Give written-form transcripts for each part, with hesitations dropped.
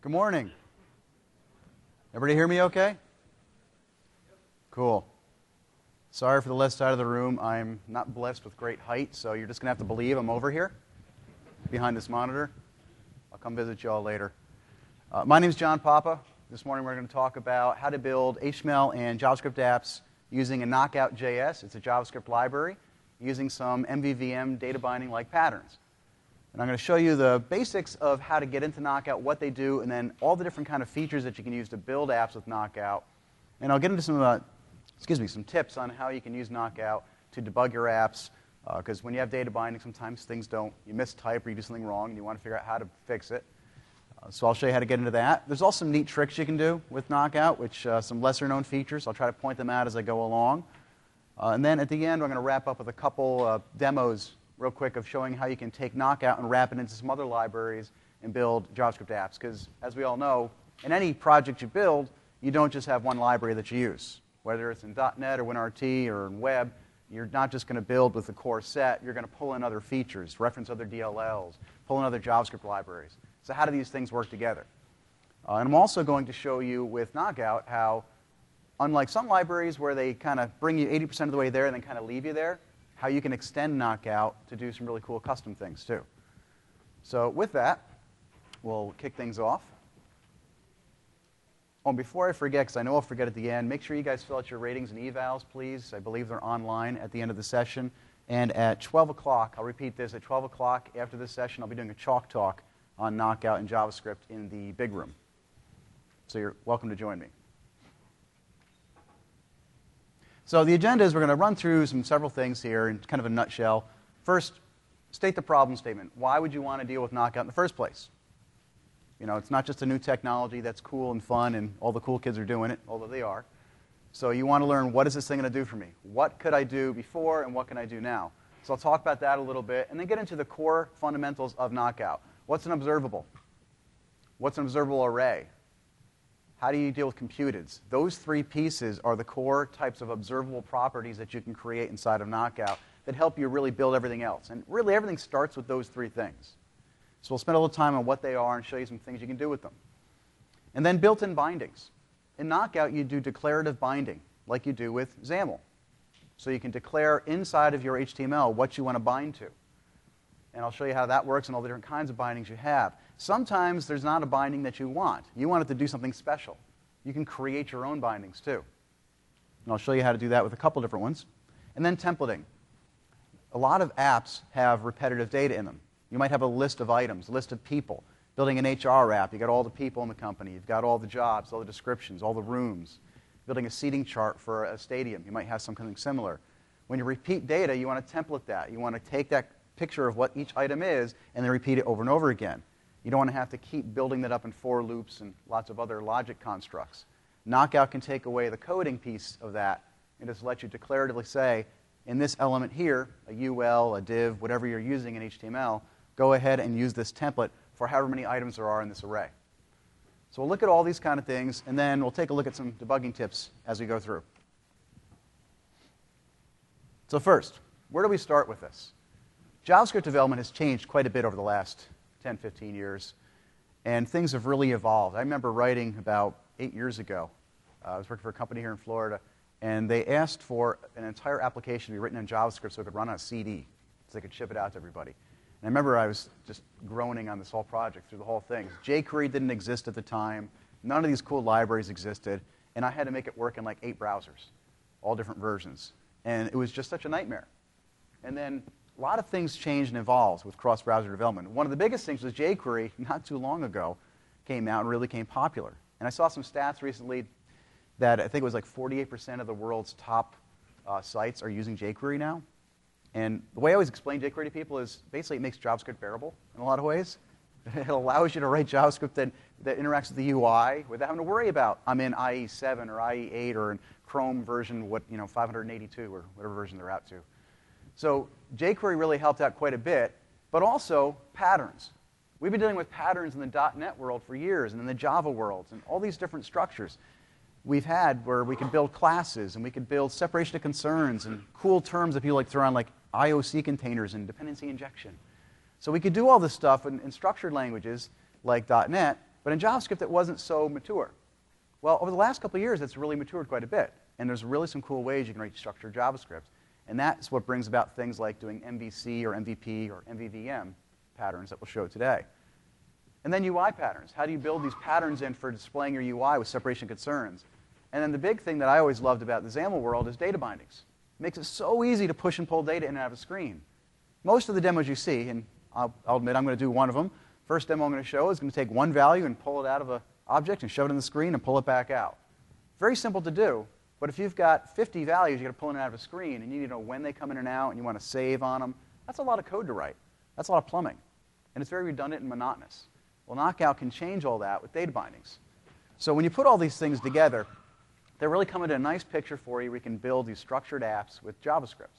Good morning. Everybody hear me okay? Cool. Sorry for the left side of the room. I'm not blessed with great height, so you're just going to have to believe I'm over here behind this monitor. I'll come visit you all later. My name is John Papa. This morning we're going to talk about how to build HTML and JavaScript apps using a Knockout.js. It's a JavaScript library using some MVVM data binding like patterns. And I'm going to show you the basics of how to get into Knockout, what they do, and then all the different kind of features that you can use to build apps with Knockout. And I'll get into some tips on how you can use Knockout to debug your apps. Because when you have data binding, sometimes things don't. You mistype or you do something wrong, and you want to figure out how to fix it. So I'll show you how to get into that. There's also some neat tricks you can do with Knockout, which some lesser-known features. I'll try to point them out as I go along. And then at the end, I'm going to wrap up with a couple demos real quick of showing how you can take Knockout and wrap it into some other libraries and build JavaScript apps. Because as we all know, in any project you build, you don't just have one library that you use. Whether it's in .NET or WinRT or in web, you're not just going to build with the core set. You're going to pull in other features, reference other DLLs, pull in other JavaScript libraries. So how do these things work together? And I'm also going to show you with Knockout how, unlike some libraries where they kind of bring you 80% of the way there and then kind of leave you there, how you can extend Knockout to do some really cool custom things too. So with that, we'll kick things off. Oh, and before I forget, because I know I'll forget at the end, make sure you guys fill out your ratings and evals, please. I believe they're online at the end of the session. And at 12 o'clock, I'll repeat this, at 12 o'clock after this session, I'll be doing a chalk talk on Knockout and JavaScript in the big room. So you're welcome to join me. So the agenda is we're going to run through several things here in kind of a nutshell. First, state the problem statement. Why would you want to deal with Knockout in the first place? You know, it's not just a new technology that's cool and fun and all the cool kids are doing it, although they are. So you want to learn, what is this thing going to do for me? What could I do before and what can I do now? So I'll talk about that a little bit and then get into the core fundamentals of Knockout. What's an observable? What's an observable array? How do you deal with computeds? Those three pieces are the core types of observable properties that you can create inside of Knockout that help you really build everything else. And really everything starts with those three things. So we'll spend a little time on what they are and show you some things you can do with them. And then built-in bindings. In Knockout, you do declarative binding, like you do with XAML. So you can declare inside of your HTML what you want to bind to. And I'll show you how that works and all the different kinds of bindings you have. Sometimes there's not a binding that you want. You want it to do something special. You can create your own bindings too. And I'll show you how to do that with a couple different ones. And then templating. A lot of apps have repetitive data in them. You might have a list of items, a list of people. Building an HR app, you've got all the people in the company. You've got all the jobs, all the descriptions, all the rooms. Building a seating chart for a stadium, you might have something similar. When you repeat data, you want to template that. You want to take that picture of what each item is and then repeat it over and over again. You don't want to have to keep building that up in for loops and lots of other logic constructs. Knockout can take away the coding piece of that and just let you declaratively say, in this element here, a UL, a div, whatever you're using in HTML, go ahead and use this template for however many items there are in this array. So we'll look at all these kind of things, and then we'll take a look at some debugging tips as we go through. So first, where do we start with this? JavaScript development has changed quite a bit over the last 10, 15 years, and things have really evolved. I remember writing about 8 years ago. I was working for a company here in Florida, and they asked for an entire application to be written in JavaScript so it could run on a CD, so they could ship it out to everybody. And I remember I was just groaning on this whole project through the whole thing. jQuery didn't exist at the time. None of these cool libraries existed, and I had to make it work in like 8 browsers, all different versions. And it was just such a nightmare. And then a lot of things changed and evolved with cross-browser development. One of the biggest things was jQuery, not too long ago, came out and really became popular. And I saw some stats recently that I think it was like 48% of the world's top sites are using jQuery now. And the way I always explain jQuery to people is basically it makes JavaScript bearable in a lot of ways. It allows you to write JavaScript that interacts with the UI without having to worry about I'm in IE 7 or IE 8 or in Chrome version 582 or whatever version they're out to. So jQuery really helped out quite a bit, but also patterns. We've been dealing with patterns in the .NET world for years and in the Java world and all these different structures we've had where we could build classes and we could build separation of concerns and cool terms that people like to throw around like IOC containers and dependency injection. So we could do all this stuff in structured languages like .NET, But in JavaScript, it wasn't so mature. Well, over the last couple of years, it's really matured quite a bit. And there's really some cool ways you can write structured JavaScript. And that's what brings about things like doing MVC or MVP or MVVM patterns that we'll show today. And then UI patterns. How do you build these patterns in for displaying your UI with separation concerns? And then the big thing that I always loved about the XAML world is data bindings. It makes it so easy to push and pull data in and out of a screen. Most of the demos you see, and I'll admit I'm going to do one of them. First demo I'm going to show is going to take one value and pull it out of an object and shove it in the screen and pull it back out. Very simple to do, but if you've got 50 values you've got to pull in and out of a screen, and you need to know when they come in and out, and you want to save on them, that's a lot of code to write. That's a lot of plumbing. And it's very redundant and monotonous. Well, Knockout can change all that with data bindings. So when you put all these things together, they really come into a nice picture for you where you can build these structured apps with JavaScript.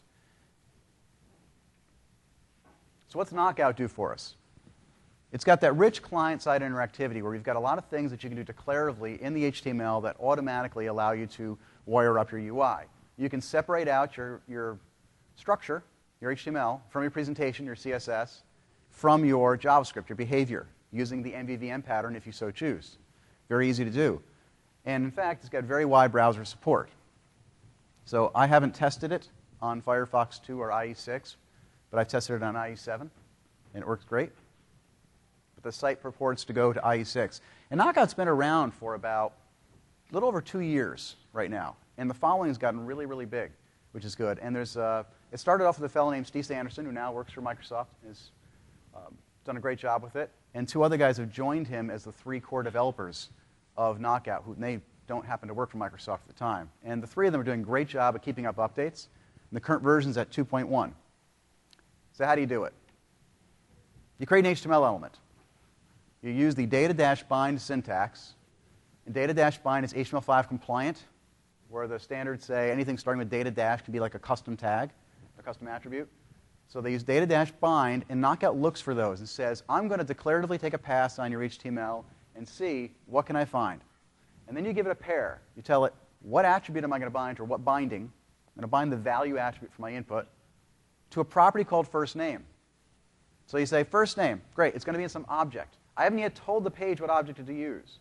So what's Knockout do for us? It's got that rich client-side interactivity where we've got a lot of things that you can do declaratively in the HTML that automatically allow you to wire up your UI. You can separate out your structure, your HTML, from your presentation, your CSS, from your JavaScript, your behavior, using the MVVM pattern if you so choose. Very easy to do. And in fact, it's got very wide browser support. So I haven't tested it on Firefox 2 or IE6, but I've tested it on IE7, and it works great. But the site purports to go to IE6. And Knockout's been around for about a little over 2 years right now. And the following has gotten really, really big, which is good. And there's it started off with a fellow named Steve Anderson, who now works for Microsoft, has done a great job with it. And 2 other guys have joined him as the 3 core developers of Knockout, who they don't happen to work for Microsoft at the time. And the 3 of them are doing a great job of keeping up updates. And the current version is at 2.1. So how do you do it? You create an HTML element. You use the data-bind syntax. And data-bind is HTML5 compliant, where the standards say anything starting with data dash can be like a custom tag, a custom attribute. So they use data-bind, and Knockout looks for those and says, I'm going to declaratively take a pass on your HTML and see what can I find. And then you give it a pair. You tell it, what attribute am I going to bind, or what binding? I'm going to bind the value attribute for my input to a property called first name. So you say, first name, great, it's going to be in some object. I haven't yet told the page what object to use.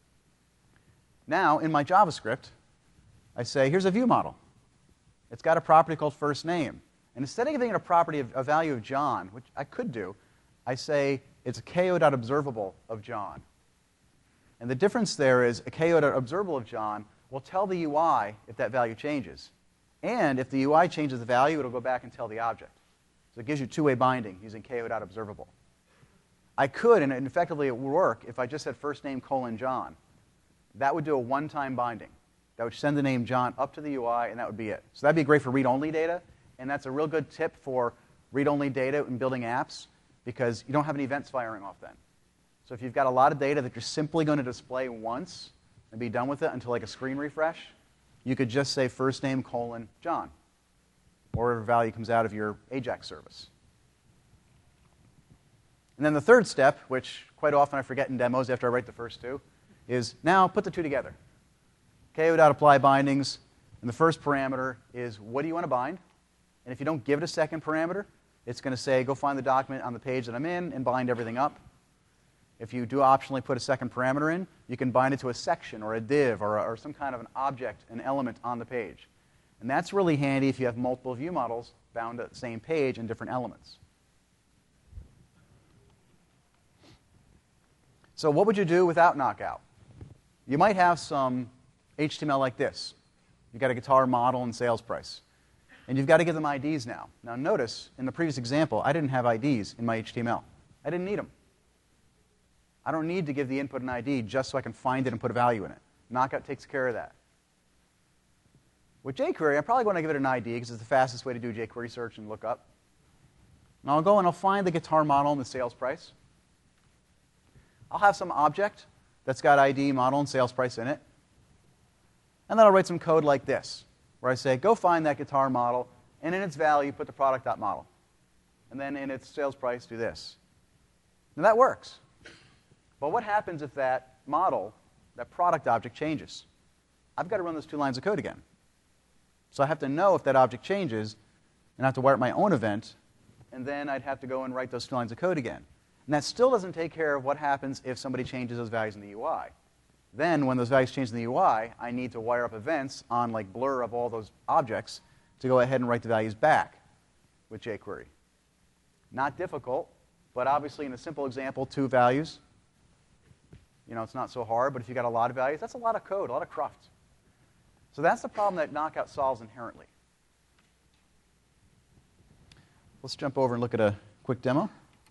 Now, in my JavaScript, I say, here's a view model. It's got a property called first name. And instead of giving it a property of a value of John, which I could do, I say it's a ko.observable of John. And the difference there is a ko.observable of John will tell the UI if that value changes. And if the UI changes the value, it'll go back and tell the object. So it gives you two-way binding using ko.observable. I could, and effectively it would work, if I just said first name colon John. That would do a one-time binding. That would send the name John up to the UI, and that would be it. So that'd be great for read-only data, and that's a real good tip for read-only data in building apps, because you don't have any events firing off then. So if you've got a lot of data that you're simply going to display once and be done with it until like a screen refresh, you could just say first name colon John, or whatever value comes out of your AJAX service. And then the third step, which quite often I forget in demos after I write the first two, is now put the two together. ko.apply bindings, and the first parameter is what do you want to bind? And if you don't give it a second parameter, it's going to say go find the document on the page that I'm in and bind everything up. If you do optionally put a second parameter in, you can bind it to a section or a div or some kind of an object, an element on the page. And that's really handy if you have multiple view models bound at the same page in different elements. So what would you do without Knockout? You might have some HTML like this. You've got a guitar model and sales price. And you've got to give them IDs now. Now notice, in the previous example, I didn't have IDs in my HTML. I didn't need them. I don't need to give the input an ID just so I can find it and put a value in it. Knockout takes care of that. With jQuery, I'm probably going to give it an ID because it's the fastest way to do jQuery search and look up. And I'll go and I'll find the guitar model and the sales price. I'll have some object that's got ID, model, and sales price in it. And then I'll write some code like this, where I say, go find that guitar model, and in its value, put the product.model. And then in its sales price, do this. Now that works. But what happens if that model, that product object, changes? I've got to run those 2 lines of code again. So I have to know if that object changes, and I have to wire up my own event, and then I'd have to go and write those 2 lines of code again. And that still doesn't take care of what happens if somebody changes those values in the UI. Then, when those values change in the UI, I need to wire up events on like blur of all those objects to go ahead and write the values back with jQuery. Not difficult, but obviously in a simple example, 2 values. It's not so hard, but if you've got a lot of values, that's a lot of code, a lot of cruft. So that's the problem that Knockout solves inherently. Let's jump over and look at a quick demo.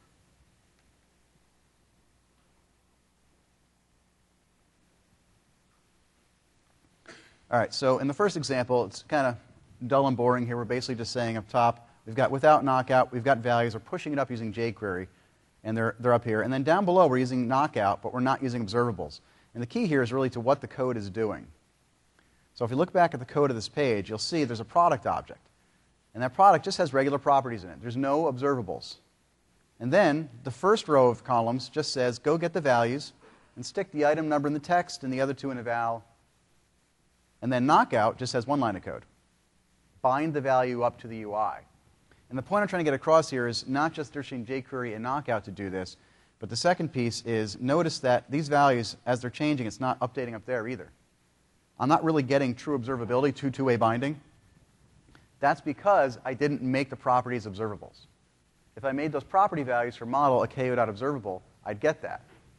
All right, so in the first example, it's kind of dull and boring here. We're basically just saying up top, we've got without Knockout, we've got values, we're pushing it up using jQuery, and they're up here. And then down below, we're using Knockout, but we're not using observables. And the key here is really to what the code is doing. So if you look back at the code of this page, you'll see there's a product object. And that product just has regular properties in it. There's no observables. And then the first row of columns just says, go get the values and stick the item number in the text and the other 2 in a val. And then Knockout just has 1 line of code. Bind the value up to the UI. And the point I'm trying to get across here is not just searching jQuery and Knockout to do this, but the second piece is notice that these values, as they're changing, it's not updating up there either. I'm not really getting true observability to two-way binding. That's because I didn't make the properties observables. If I made those property values for model a ko.observable, I'd get that.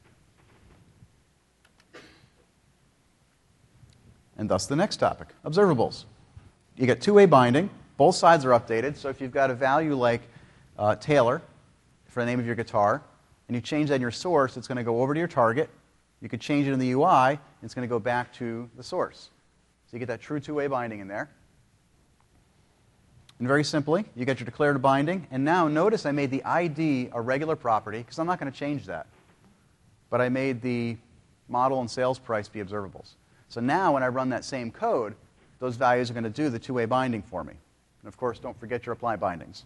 And thus the next topic, observables. You get two-way binding. Both sides are updated. So if you've got a value like Taylor for the name of your guitar, and you change that in your source, it's going to go over to your target. You could change it in the UI, and it's going to go back to the source. So you get that true two-way binding in there. And very simply, you get your declarative binding. And now notice I made the ID a regular property, because I'm not going to change that. But I made the model and sales price be observables. So now when I run that same code, those values are going to do the two-way binding for me. And of course, don't forget your apply bindings.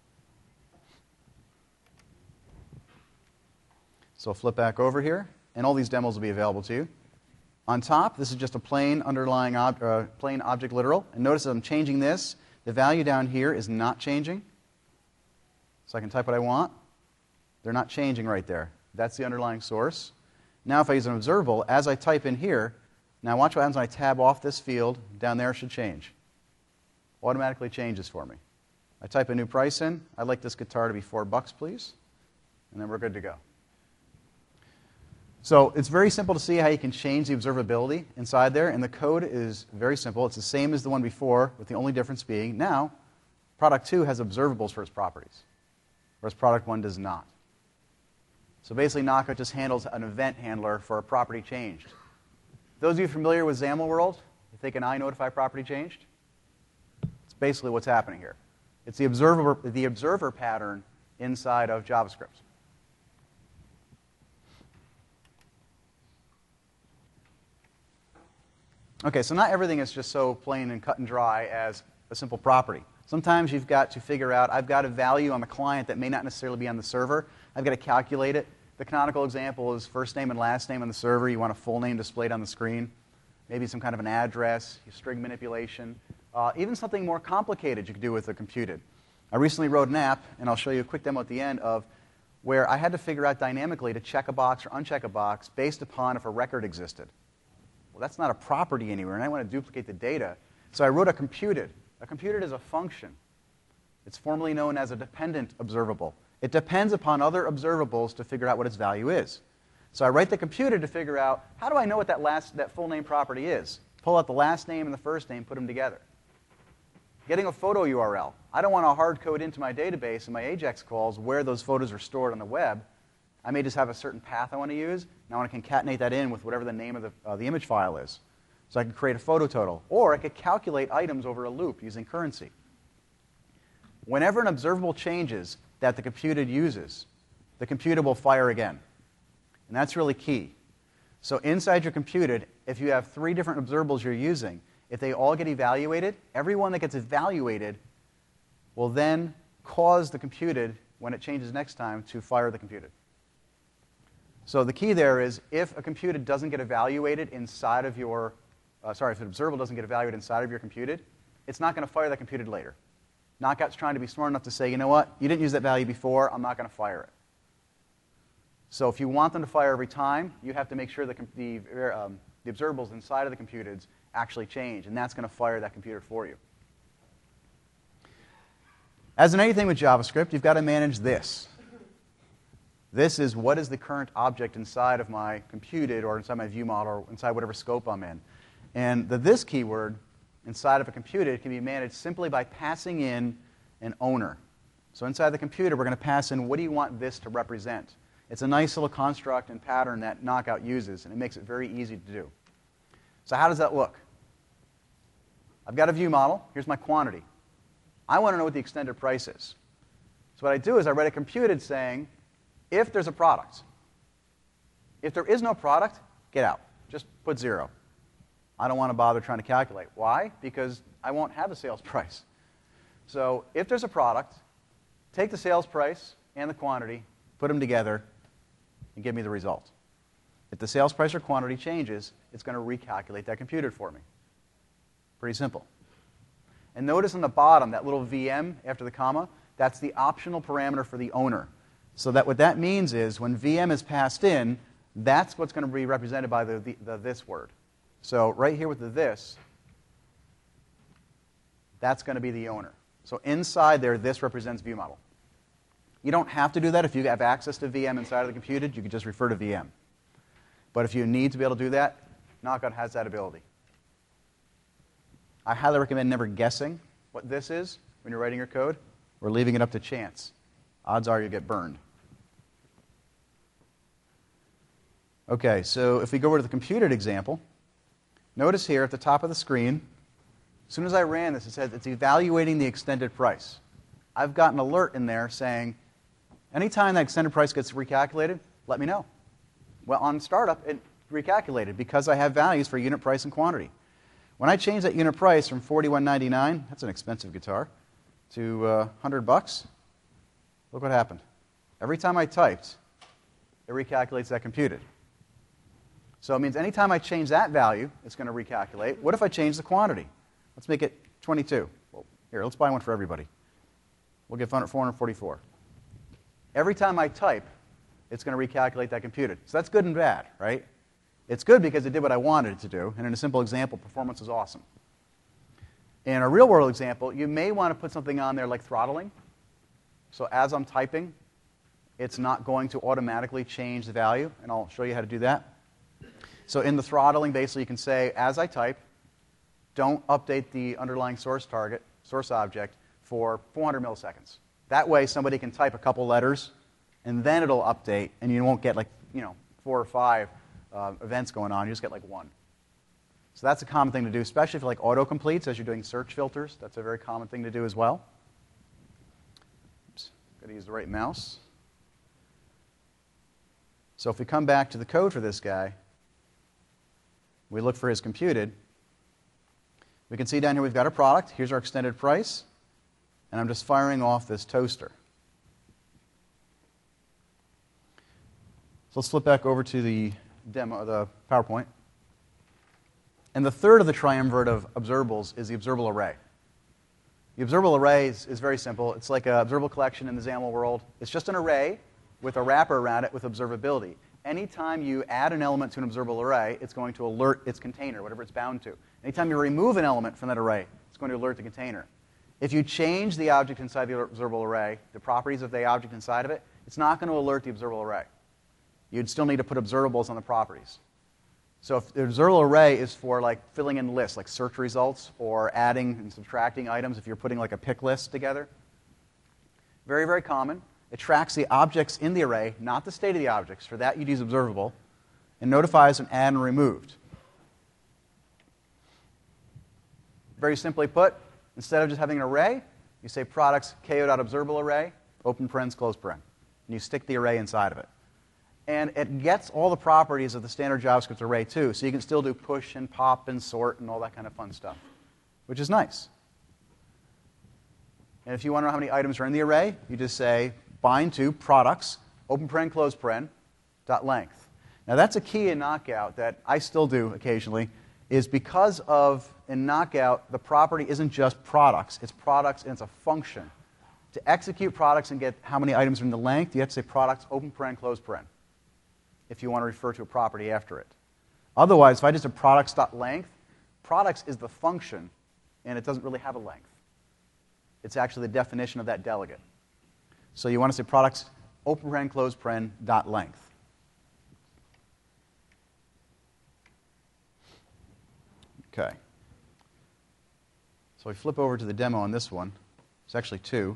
So flip back over here, and all these demos will be available to you. On top, this is just a plain underlying plain object literal. And notice that I'm changing this. The value down here is not changing. So I can type what I want. They're not changing right there. That's the underlying source. Now if I use an observable, as I type in here, now watch what happens when I tab off this field. Down there should change. Automatically changes for me. I type a new price in. I'd like this guitar to be $4, please. And then we're good to go. So it's very simple to see how you can change the observability inside there. And the code is very simple. It's the same as the one before, with the only difference being now Product 2 has observables for its properties, whereas Product 1 does not. So basically, Knockout just handles an event handler for a property changed. Those of you familiar with XAML World, you think an iNotify property changed? It's basically what's happening here. It's the observer pattern inside of JavaScript. Okay, so not everything is just so plain and cut and dry as a simple property. Sometimes you've got to figure out, I've got a value on the client that may not necessarily be on the server. I've got to calculate it. The canonical example is first name and last name on the server. You want a full name displayed on the screen. Maybe some kind of an address, string manipulation. Even something more complicated you could do with a computed. I recently wrote an app, and I'll show you a quick demo at the end, of where I had to figure out dynamically to check a box or uncheck a box based upon if a record existed. Well, that's not a property anywhere, and I want to duplicate the data. So I wrote a computed. A computed is a function. It's formally known as a dependent observable. It depends upon other observables to figure out what its value is. So I write the computed to figure out, how do I know what that full name property is? Pull out the last name and the first name, put them together. Getting a photo URL. I don't want to hard code into my database and my AJAX calls where those photos are stored on the web. I may just have a certain path I want to use, and I want to concatenate that in with whatever the name of the image file is. So I can create a photo total. Or I could calculate items over a loop using currency. Whenever an observable changes that the computed uses, the computed will fire again. And that's really key. So inside your computed, if you have 3 different observables you're using, if they all get evaluated, every one that gets evaluated will then cause the computed, when it changes next time, to fire the computed. So the key there is, if a computed doesn't get evaluated inside of your, if an observable doesn't get evaluated inside of your computed, it's not going to fire that computed later. Knockout's trying to be smart enough to say, you know what, you didn't use that value before, I'm not going to fire it. So if you want them to fire every time, you have to make sure the observables inside of the computeds actually change, and that's going to fire that computer for you. As in anything with JavaScript, you've got to manage this. This is what is the current object inside of my computed or inside my view model or inside whatever scope I'm in. And the this keyword inside of a computed can be managed simply by passing in an owner. So inside the computer, we're going to pass in what do you want this to represent. It's a nice little construct and pattern that Knockout uses, and it makes it very easy to do. So how does that look? I've got a view model. Here's my quantity. I want to know what the extended price is. So what I do is I write a computed saying, if there's a product. If there is no product, get out. Just put 0. I don't want to bother trying to calculate. Why? Because I won't have a sales price. So if there's a product, take the sales price and the quantity, put them together, and give me the result. If the sales price or quantity changes, it's going to recalculate that computed for me. Pretty simple. And notice on the bottom, that little VM after the comma, that's the optional parameter for the owner. So that what that means is when VM is passed in, that's what's going to be represented by the this word. So right here with the this, that's going to be the owner. So inside there, this represents view model. You don't have to do that. If you have access to VM inside of the computed, you can just refer to VM. But if you need to be able to do that, Knockout has that ability. I highly recommend never guessing what this is when you're writing your code or leaving it up to chance. Odds are you'll get burned. Okay, so if we go over to the computed example, notice here at the top of the screen, as soon as I ran this, it says it's evaluating the extended price. I've got an alert in there saying, anytime that extended price gets recalculated, let me know. Well, on startup, it recalculated because I have values for unit price and quantity. When I change that unit price from $41.99, that's an expensive guitar, to $100, look what happened. Every time I typed, it recalculates that computed. So it means anytime I change that value, it's going to recalculate. What if I change the quantity? Let's make it 22. Well, here, let's buy one for everybody. We'll get 444. Every time I type, it's going to recalculate that computed. So that's good and bad, right? It's good because it did what I wanted it to do, and in a simple example, performance is awesome. In a real-world example, you may want to put something on there like throttling. So as I'm typing, it's not going to automatically change the value, and I'll show you how to do that. So in the throttling, basically, you can say, as I type, don't update the underlying source object, for 400 milliseconds. That way, somebody can type a couple letters, and then it'll update, and you won't get 4 or 5 events going on. You just get like 1. So that's a common thing to do, especially if you like autocompletes as you're doing search filters. That's a very common thing to do as well. Oops, got to use the right mouse. So if we come back to the code for this guy, we look for his computed. We can see down here we've got a product. Here's our extended price. And I'm just firing off this toaster. So let's flip back over to the demo, the PowerPoint. And the third of the triumvirate of observables is the observable array. The observable array is very simple. It's like an observable collection in the XAML world. It's just an array with a wrapper around it with observability. Anytime you add an element to an observable array, it's going to alert its container, whatever it's bound to. Anytime you remove an element from that array, it's going to alert the container. If you change the object inside the observable array, the properties of the object inside of it, it's not going to alert the observable array. You'd still need to put observables on the properties. So if the observable array is for like filling in lists, like search results, or adding and subtracting items, if you're putting like a pick list together, very, very common. It tracks the objects in the array, not the state of the objects. For that, you'd use observable, and notifies when add and removed. Very simply put, instead of just having an array, you say products ko.observable array, open parens, close paren. And you stick the array inside of it. And it gets all the properties of the standard JavaScript array, too. So you can still do push and pop and sort and all that kind of fun stuff, which is nice. And if you want to know how many items are in the array, you just say bind to products, open paren, close paren, dot length. Now that's a key in Knockout that I still do occasionally, is because of, in Knockout, the property isn't just products. It's products and it's a function. To execute products and get how many items are in the length, you have to say products, open paren, close paren. if you want to refer to a property after it. Otherwise, if I just have products.length, products is the function, and it doesn't really have a length. It's actually the definition of that delegate. So you want to say products, open paren, close paren, dot length. Okay. So we flip over to the demo on this one. It's actually two.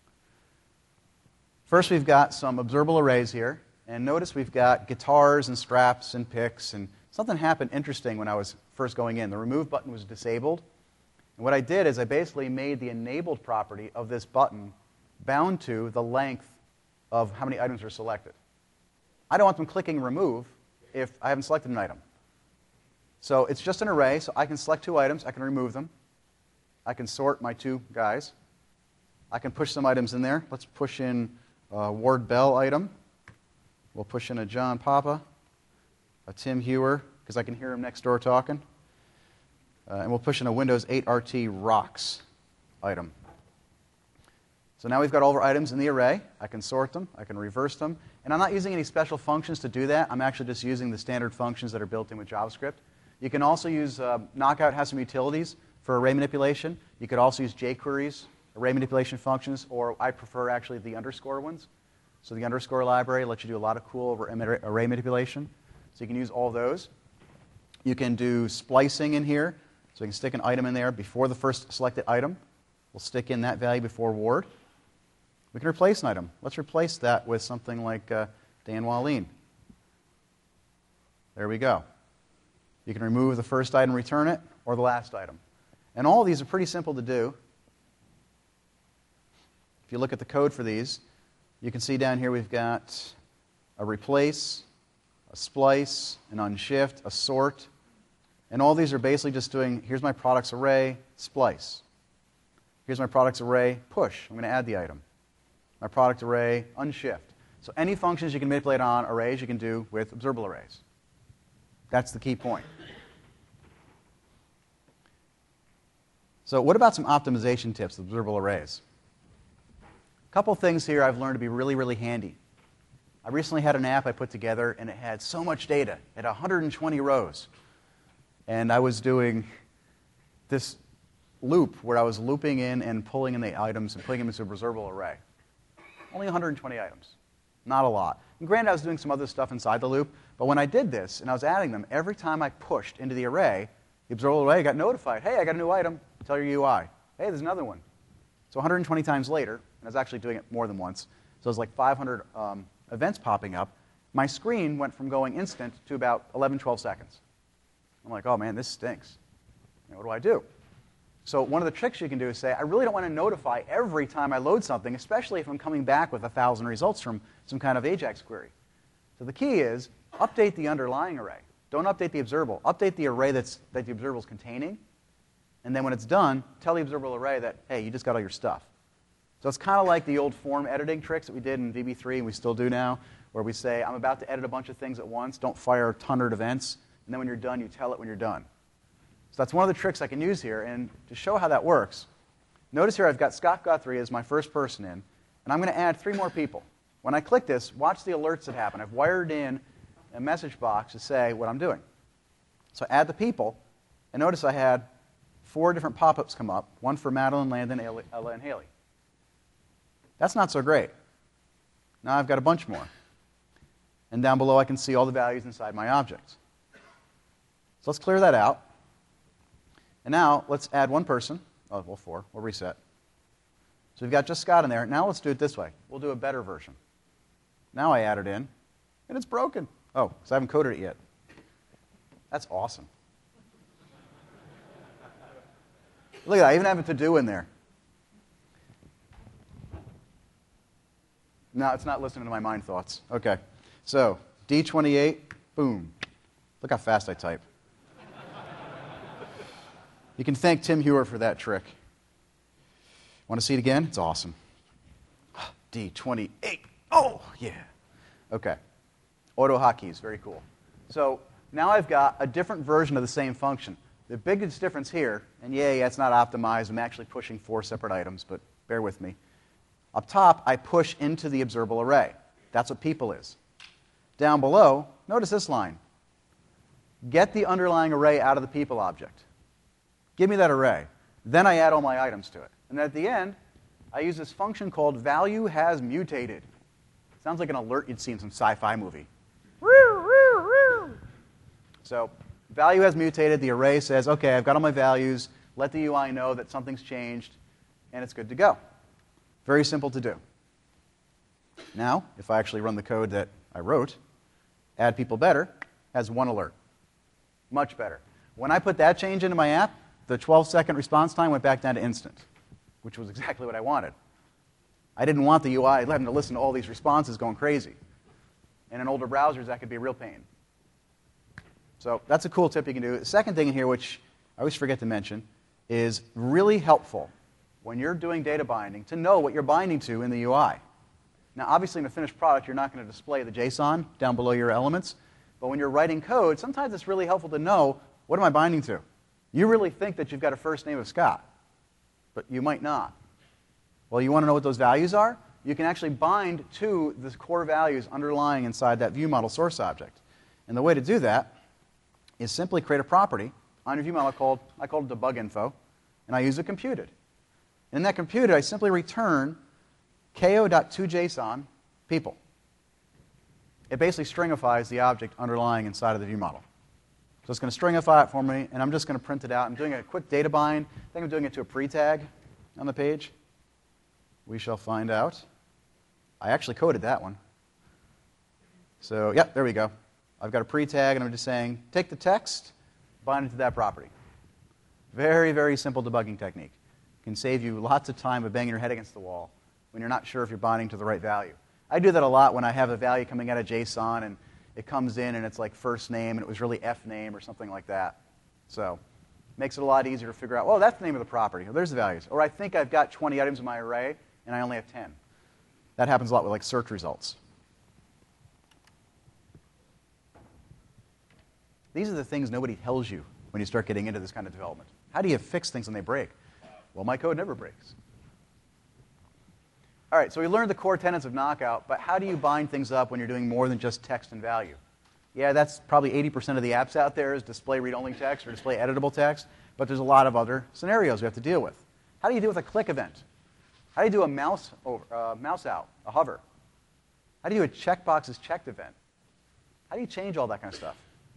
First, we've got some observable arrays here. And notice we've got guitars and straps and picks. And something happened interesting when I was first going in. The remove button was disabled. And what I did is I basically made the enabled property of this button bound to the length of how many items are selected. I don't want them clicking remove if I haven't selected an item. So it's just an array, so I can select 2 items, I can remove them. I can sort my 2 guys. I can push some items in there. Let's push in a Ward Bell item. We'll push in a John Papa, a Tim Hewer, because I can hear him next door talking. And we'll push in a Windows 8 RT Rocks item. So now we've got all of our items in the array. I can sort them. I can reverse them. And I'm not using any special functions to do that. I'm actually just using the standard functions that are built in with JavaScript. You can also use, Knockout has some utilities for array manipulation. You could also use jQuery's array manipulation functions, or I prefer actually the underscore ones. So the underscore library lets you do a lot of cool array manipulation. So you can use all of those. You can do splicing in here. So you can stick an item in there before the first selected item. We'll stick in that value before Ward. We can replace an item. Let's replace that with something like Dan Wallin. There we go. You can remove the first item, return it, or the last item. And all of these are pretty simple to do. If you look at the code for these, you can see down here we've got a replace, a splice, an unshift, a sort. And all these are basically just doing, here's my products array, splice. Here's my products array, push. I'm going to add the item. My product array, unshift. So any functions you can manipulate on arrays you can do with observable arrays. That's the key point. So what about some optimization tips with observable arrays? A couple things here I've learned to be really, really handy. I recently had an app I put together, and it had so much data. It had 120 rows. And I was doing this loop where I was looping in and pulling in the items and putting them into a observable array. Only 120 items. Not a lot. And granted, I was doing some other stuff inside the loop, but when I did this and I was adding them, every time I pushed into the array, the observable array got notified. Hey, I got a new item. Tell your UI. Hey, there's another one. So 120 times later, and I was actually doing it more than once, so it was like 500 events popping up, my screen went from going instant to about 11, 12 seconds. I'm like, oh man, this stinks. What do I do? So one of the tricks you can do is say, I really don't want to notify every time I load something, especially if I'm coming back with 1,000 results from some kind of AJAX query. So the key is, update the underlying array. Don't update the observable. Update the array that the observable is containing. And then when it's done, tell the observable array that, hey, you just got all your stuff. So it's kind of like the old form editing tricks that we did in VB3 and we still do now, where we say, I'm about to edit a bunch of things at once. Don't fire 100 events. And then when you're done, you tell it when you're done. So that's one of the tricks I can use here. And to show how that works, notice here I've got Scott Guthrie as my first person in. And I'm going to add 3 more people. When I click this, watch the alerts that happen. I've wired in a message box to say what I'm doing. So add the people. And notice I had 4 different pop-ups come up. One for Madeline, Landon, Ella, and Haley. That's not so great. Now I've got a bunch more. And down below I can see all the values inside my objects. So let's clear that out. And now let's add 1 person. Oh, well, 4. We'll reset. So we've got just Scott in there. Now let's do it this way. We'll do a better version. Now I add it in, and it's broken. Oh, because I haven't coded it yet. That's awesome. Look at that. I even have a to-do in there. No, it's not listening to my mind thoughts. Okay. So, D28, boom. Look how fast I type. You can thank Tim Hewer for that trick. Want to see it again? It's awesome. D28. Oh, yeah. Okay. Auto hotkeys, very cool. So now I've got a different version of the same function. The biggest difference here, and yeah, it's not optimized. I'm actually pushing 4 separate items, but bear with me. Up top, I push into the observable array. That's what people is. down below, notice this line. Get the underlying array out of the people object. Give me that array. Then I add all my items to it. And then at the end, I use this function called value has mutated. Sounds like an alert you'd see in some sci-fi movie. So value has mutated. The array says, OK, I've got all my values. Let the UI know that something's changed, and it's good to go. Very simple to do. Now, if I actually run the code that I wrote, add people better has one alert. Much better. When I put that change into my app, the 12-second response time went back down to instant, which was exactly what I wanted. I didn't want the UI having to listen to all these responses going crazy. And in older browsers, that could be a real pain. So that's a cool tip you can do. The second thing in here, which I always forget to mention, is really helpful when you're doing data binding to know what you're binding to in the UI. Now, obviously, in a finished product, you're not going to display the JSON down below your elements. But when you're writing code, sometimes it's really helpful to know, what am I binding to? You really think that you've got a first name of Scott, but you might not. Well, you want to know what those values are? You can actually bind to the core values underlying inside that viewModel source object. And the way to do that is simply create a property on your viewModel I call it debug info, and I use a computed. In that computed, I simply return ko.toJSON people. It basically stringifies the object underlying inside of the viewModel. So it's going to stringify it for me, and I'm just going to print it out. I'm doing a quick data bind. I think I'm doing it to a pre-tag on the page. We shall find out. I actually coded that one. So, yep, there we go. I've got a pre-tag, and I'm just saying, take the text, bind it to that property. Very, very simple debugging technique. Can save you lots of time of banging your head against the wall when you're not sure if you're binding to the right value. I do that a lot when I have a value coming out of JSON, and it comes in, and it's like first name, and it was really F name or something like that. So it makes it a lot easier to figure out, oh, that's the name of the property. Oh, there's the values. Or I think I've got 20 items in my array, and I only have 10. That happens a lot with like search results. These are the things nobody tells you when you start getting into this kind of development. How do you fix things when they break? Well, my code never breaks. All right, so we learned the core tenets of Knockout, but how do you bind things up when you're doing more than just text and value? Yeah, that's probably 80% of the apps out there is display read-only text or display editable text, but there's a lot of other scenarios we have to deal with. How do you deal with a click event? How do you do a mouse out, a hover? How do you do a checkbox is checked event? How do you change all that kind of stuff?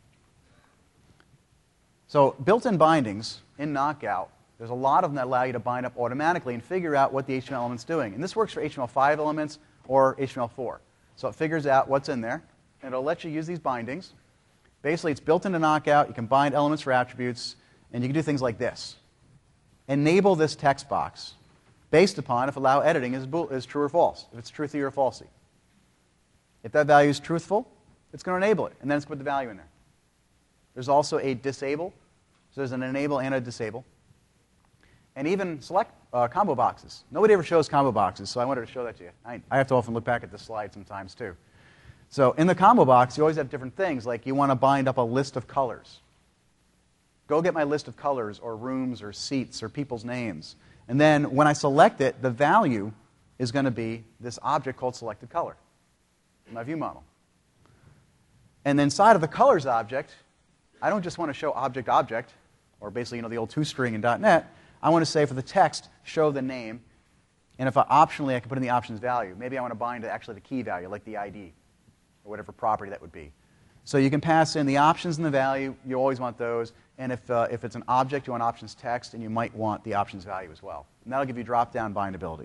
So built-in bindings in Knockout, there's a lot of them that allow you to bind up automatically and figure out what the HTML element's doing. And this works for HTML5 elements or HTML4. So it figures out what's in there, and it'll let you use these bindings. Basically, it's built into Knockout. You can bind elements for attributes, and you can do things like this. Enable this text box based upon if allow editing is true or false, if it's truthy or falsy. If that value is truthful, it's going to enable it, and then it's put the value in there. There's also a disable. So there's an enable and a disable. And even select combo boxes. Nobody ever shows combo boxes, so I wanted to show that to you. I have to often look back at this slide sometimes, too. So in the combo box, you always have different things, like you want to bind up a list of colors. Go get my list of colors, or rooms, or seats, or people's names. And then when I select it, the value is going to be this object called selected color in my viewModel. And then inside of the colors object, I don't just want to show object, or basically the old toString in .NET. I want to say for the text, show the name. And if optionally, I can put in the options value. Maybe I want to bind to actually the key value, like the ID, or whatever property that would be. So you can pass in the options and the value. You always want those. And if it's an object, you want options text, and you might want the options value as well. And that'll give you drop-down bindability.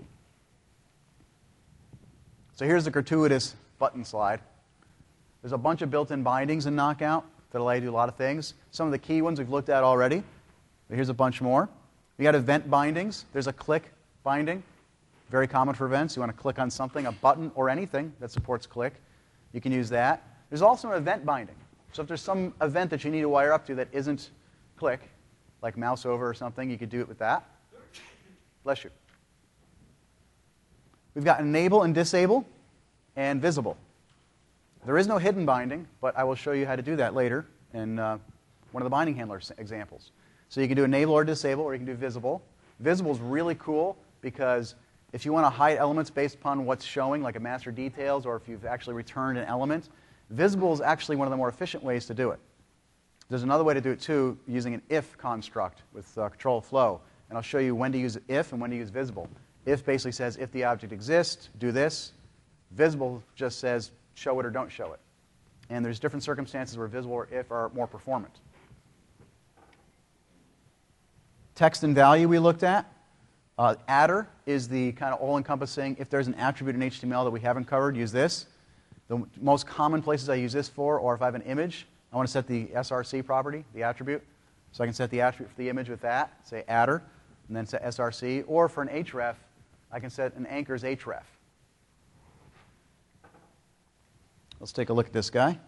So here's the gratuitous button slide. There's a bunch of built-in bindings in Knockout that allow you to do a lot of things. Some of the key ones we've looked at already. But here's a bunch more. You got event bindings. There's a click binding. Very common for events. You want to click on something, a button or anything that supports click. You can use that. There's also an event binding. So if there's some event that you need to wire up to that isn't click, like mouse over or something, you could do it with that. Bless you. We've got enable and disable and visible. There is no hidden binding, but I will show you how to do that later in one of the binding handler examples. So you can do enable or disable, or you can do visible. Visible is really cool because if you want to hide elements based upon what's showing, like a master details, or if you've actually returned an element, Visible is actually one of the more efficient ways to do it. There's another way to do it too, using an if construct with control flow. And I'll show you when to use if and when to use visible. If basically says if the object exists, do this. Visible just says show it or don't show it. And there's different circumstances where visible or if are more performant. Text and value we looked at. Adder is the kind of all-encompassing, if there's an attribute in HTML that we haven't covered, use this. The most common places I use this for, or if I have an image, I want to set the SRC property, the attribute. So I can set the attribute for the image with that, say adder, and then set SRC. Or for an href, I can set an anchor's href. Let's take a look at this guy.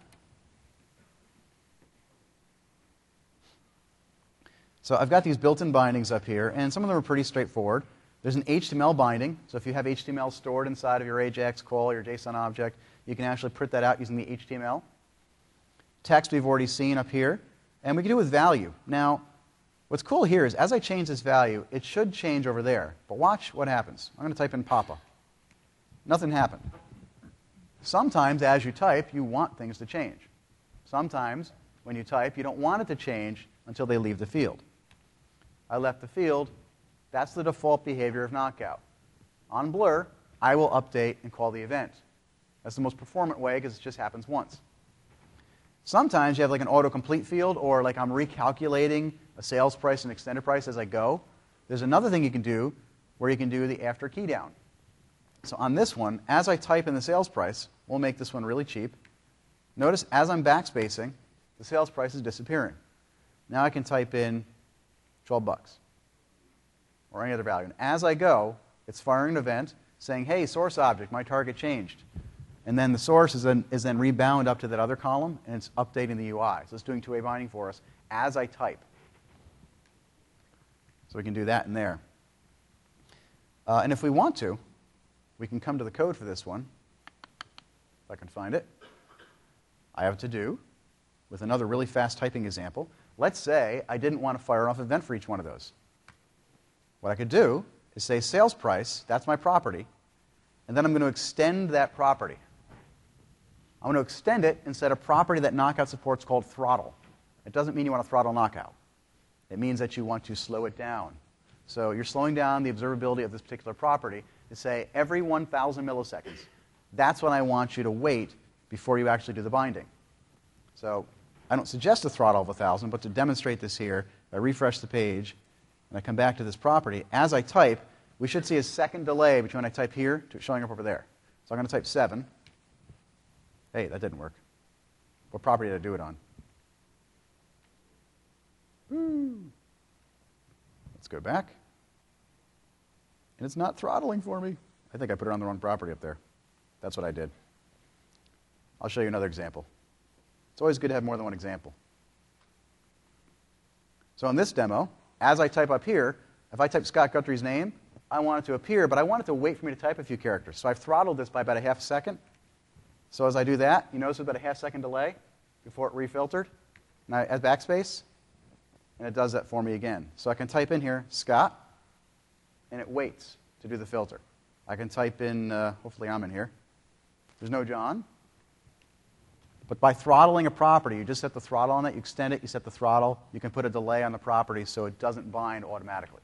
So I've got these built-in bindings up here, and some of them are pretty straightforward. There's an HTML binding, so if you have HTML stored inside of your AJAX call, your JSON object, you can actually print that out using the HTML. Text we've already seen up here, and we can do it with value. Now, what's cool here is as I change this value, it should change over there. But watch what happens. I'm going to type in Papa. Nothing happened. Sometimes as you type, you want things to change. Sometimes when you type, you don't want it to change until they leave the field. I left the field. That's the default behavior of Knockout. On Blur, I will update and call the event. That's the most performant way because it just happens once. Sometimes you have like an autocomplete field, or like I'm recalculating a sales price and extended price as I go. There's another thing you can do where you can do the after key down. So on this one, as I type in the sales price, we'll make this one really cheap. Notice as I'm backspacing, the sales price is disappearing. Now I can type in $12 or any other value. And as I go, it's firing an event saying, hey, source object, my target changed. And then the source is then rebound up to that other column, and it's updating the UI. So it's doing two-way binding for us as I type. So we can do that in there. And if we want to, we can come to the code for this one, if I can find it. I have a to-do with another really fast typing example. Let's say I didn't want to fire off an event for each one of those. What I could do is say sales price, that's my property, and then I'm going to extend that property. I'm going to extend it and set a property that Knockout supports called throttle. It doesn't mean you want to throttle Knockout. It means that you want to slow it down. So you're slowing down the observability of this particular property to say every 1,000 milliseconds. That's when I want you to wait before you actually do the binding. So I don't suggest a throttle of 1,000, but to demonstrate this here, I refresh the page, and I come back to this property. As I type, we should see a second delay between when I type here to showing up over there. So I'm going to type 7. Hey, that didn't work. What property did I do it on? Let's go back. And it's not throttling for me. I think I put it on the wrong property up there. That's what I did. I'll show you another example. It's always good to have more than one example. So in this demo, as I type up here, if I type Scott Guthrie's name, I want it to appear, but I want it to wait for me to type a few characters. So I've throttled this by about a half a second. So as I do that, you notice there's about a half-second delay before it refiltered. And I add backspace, and it does that for me again. So I can type in here, Scott, and it waits to do the filter. I can type in, hopefully I'm in here. There's no John. But by throttling a property, you just set the throttle on it, you extend it, you set the throttle, you can put a delay on the property so it doesn't bind automatically.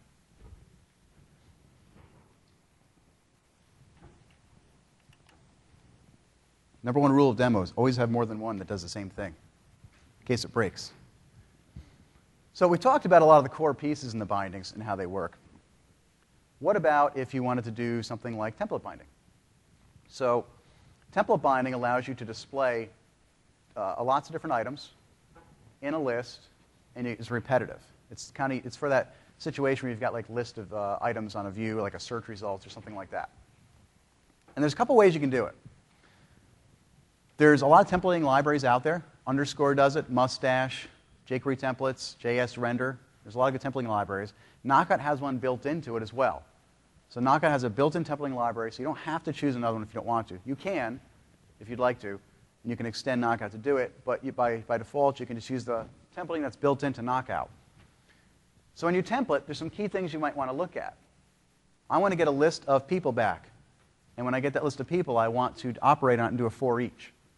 Number one rule of demos, always have more than one that does the same thing, in case it breaks. So we talked about a lot of the core pieces in the bindings and how they work. What about if you wanted to do something like template binding? So template binding allows you to display lots of different items in a list, and it's repetitive. It's for that situation where you've got like list of items on a view, like a search results or something like that. And there's a couple ways you can do it. There's a lot of templating libraries out there. Underscore does it, Mustache, jQuery templates, JS Render. There's a lot of good templating libraries. Knockout has one built into it as well. So Knockout has a built-in templating library, so you don't have to choose another one if you don't want to. You can, if you'd like to, and you can extend Knockout to do it, but by default, you can just use the templating that's built into Knockout. So when you template, there's some key things you might want to look at. I want to get a list of people back. And when I get that list of people, I want to operate on it and do a for each.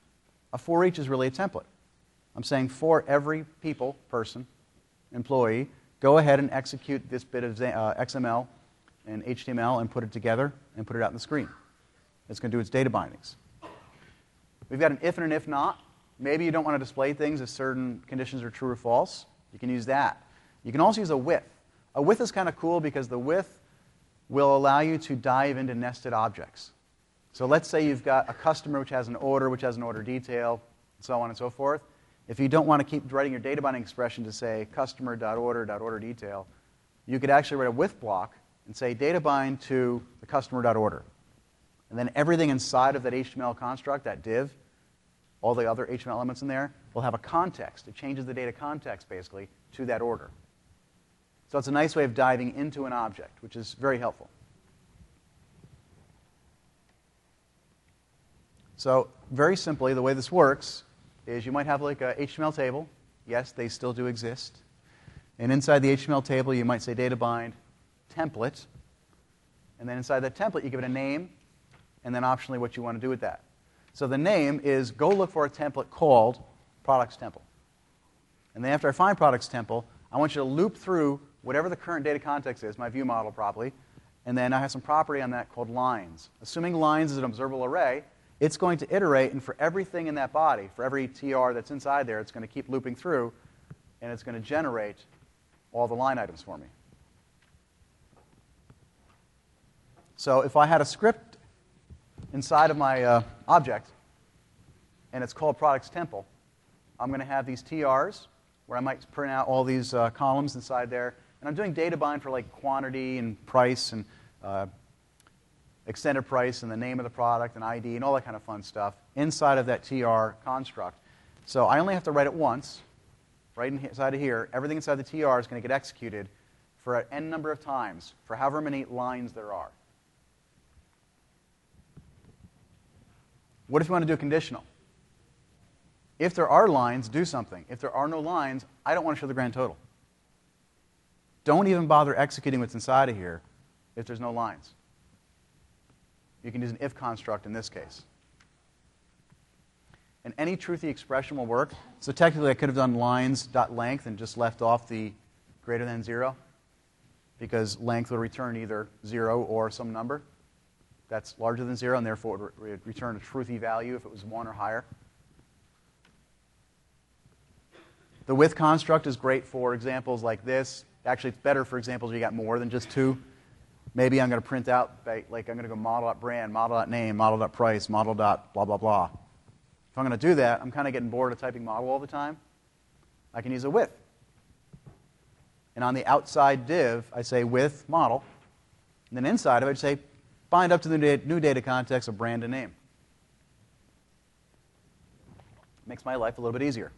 a for each is really a template. I'm saying for every person, employee, go ahead and execute this bit of XML and HTML and put it together and put it out on the screen. It's going to do its data bindings. We've got an if and an if not. Maybe you don't want to display things if certain conditions are true or false. You can use that. You can also use a with. A with is kind of cool because the with will allow you to dive into nested objects. So let's say you've got a customer which has an order detail, and so on and so forth. If you don't want to keep writing your data binding expression to say customer.order.order detail, you could actually write a with block and say data bind to the customer.order. And then everything inside of that HTML construct, that div, all the other HTML elements in there, will have a context. It changes the data context, basically, to that order. So it's a nice way of diving into an object, which is very helpful. So very simply, the way this works is you might have like a HTML table. Yes, they still do exist. And inside the HTML table, you might say data bind template. And then inside that template, you give it a name, and then optionally what you want to do with that. So the name is go look for a template called products temple. And then after I find products temple, I want you to loop through whatever the current data context is, my view model probably, and then I have some property on that called lines. Assuming lines is an observable array, it's going to iterate, and for everything in that body, for every TR that's inside there, it's going to keep looping through, and it's going to generate all the line items for me. So if I had a script inside of my object, and it's called products temple, I'm going to have these TRs, where I might print out all these columns inside there, and I'm doing data bind for like quantity and price and extended price and the name of the product and ID and all that kind of fun stuff inside of that TR construct. So I only have to write it once, right inside of here. Everything inside the TR is going to get executed for an n number of times, for however many lines there are. What if you want to do a conditional? If there are lines, do something. If there are no lines, I don't want to show the grand total. Don't even bother executing what's inside of here if there's no lines. You can use an if construct in this case. And any truthy expression will work. So technically, I could have done lines.length and just left off the greater than 0, because length would return either 0 or some number that's larger than 0, and therefore it would return a truthy value if it was 1 or higher. The with construct is great for examples like this. Actually, it's better for examples where you got more than just 2. Maybe I'm going to print out, like I'm going to go model.brand, model.name, model.price, model.blah, blah, blah. If I'm going to do that, I'm kind of getting bored of typing model all the time. I can use a with. And on the outside div, I say with model. And then inside of it, I say bind up to the new data context of brand and name. Makes my life a little bit easier.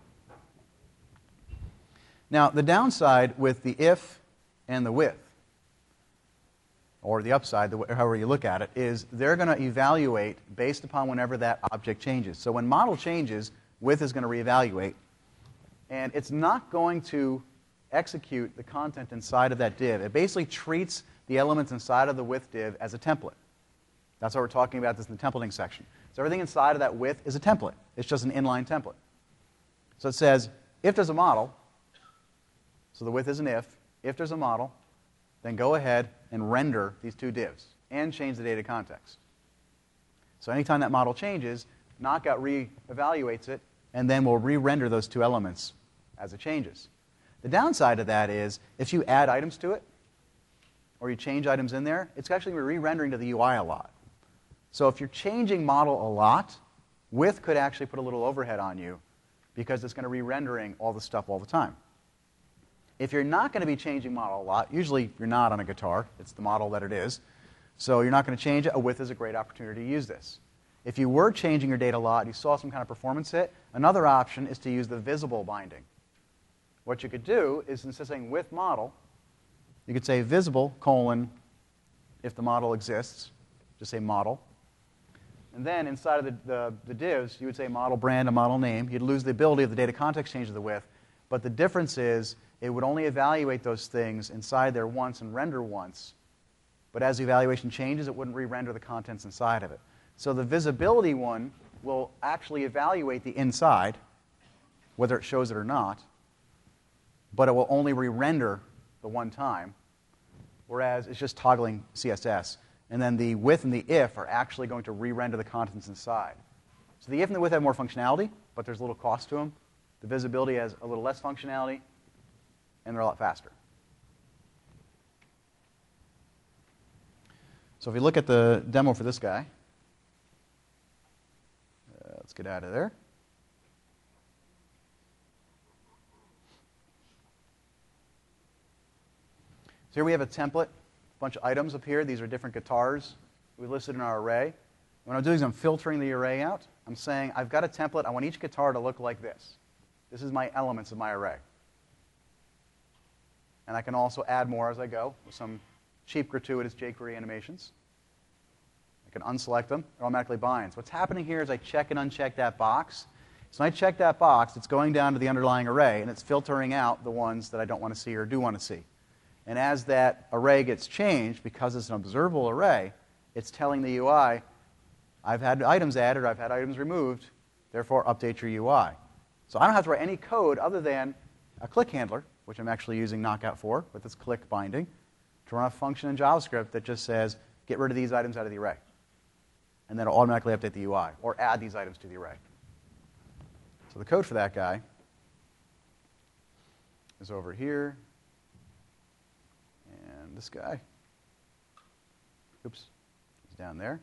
Now, the downside with the if and the with, or the upside, however you look at it, is they're going to evaluate based upon whenever that object changes. So when model changes, with is going to reevaluate. And it's not going to execute the content inside of that div. It basically treats the elements inside of the with div as a template. That's what we're talking about this in the templating section. So everything inside of that with is a template. It's just an inline template. So it says, if there's a model, so the with is an if there's a model, then go ahead and render these 2 divs and change the data context. So anytime that model changes, Knockout re-evaluates it, and then we'll re-render those 2 elements as it changes. The downside of that is if you add items to it, or you change items in there, it's actually re-rendering to the UI a lot. So if you're changing model a lot, with could actually put a little overhead on you because it's going to re-rendering all the stuff all the time. If you're not going to be changing model a lot, usually you're not on a guitar, it's the model that it is, so you're not going to change it, a with is a great opportunity to use this. If you were changing your data a lot, you saw some kind of performance hit, another option is to use the visible binding. What you could do is instead of saying with model, you could say visible colon, if the model exists, just say model. And then inside of the divs, you would say model brand and model name. You'd lose the ability of the data context change of the with, but the difference is it would only evaluate those things inside there once and render once. But as the evaluation changes, it wouldn't re-render the contents inside of it. So the visibility one will actually evaluate the inside, whether it shows it or not, but it will only re-render the one time, whereas it's just toggling CSS. And then the with and the if are actually going to re-render the contents inside. So the if and the with have more functionality, but there's a little cost to them. The visibility has a little less functionality, and they're a lot faster. So if you look at the demo for this guy, let's get out of there. So here we have a template, a bunch of items up here. These are different guitars we listed in our array. What I'm doing is I'm filtering the array out. I'm saying I've got a template. I want each guitar to look like this. This is my elements of my array. And I can also add more as I go with some cheap, gratuitous jQuery animations. I can unselect them. It automatically binds. What's happening here is I check and uncheck that box. So when I check that box, it's going down to the underlying array, and it's filtering out the ones that I don't want to see or do want to see. And as that array gets changed, because it's an observable array, it's telling the UI, I've had items added or I've had items removed, therefore update your UI. So I don't have to write any code other than a click handler, which I'm actually using Knockout for with this click binding, to run a function in JavaScript that just says, get rid of these items out of the array. And then it'll automatically update the UI, or add these items to the array. So the code for that guy is over here. And this guy, oops, is down there.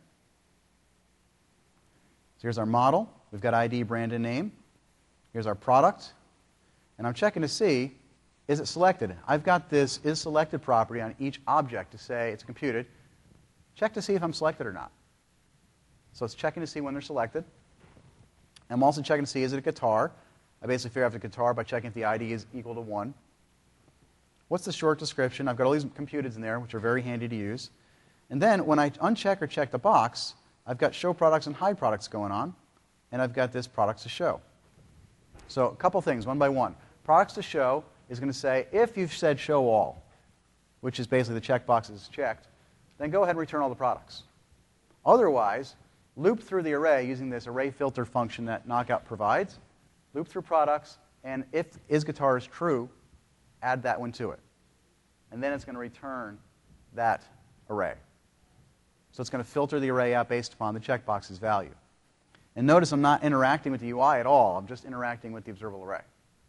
So here's our model. We've got ID, brand, and name. Here's our product. And I'm checking to see, is it selected? I've got this isSelected property on each object to say it's computed. Check to see if I'm selected or not. So it's checking to see when they're selected. I'm also checking to see, is it a guitar? I basically figure out the guitar by checking if the ID is equal to 1. What's the short description? I've got all these computeds in there, which are very handy to use. And then when I uncheck or check the box, I've got show products and hide products going on, and I've got this products to show. So a couple things, one by one. Products to show is going to say, if you've said show all, which is basically the checkbox is checked, then go ahead and return all the products. Otherwise, loop through the array using this array filter function that Knockout provides, loop through products, and if isGuitar is true, add that one to it. And then it's going to return that array. So it's going to filter the array out based upon the checkbox's value. And notice I'm not interacting with the UI at all. I'm just interacting with the observable array.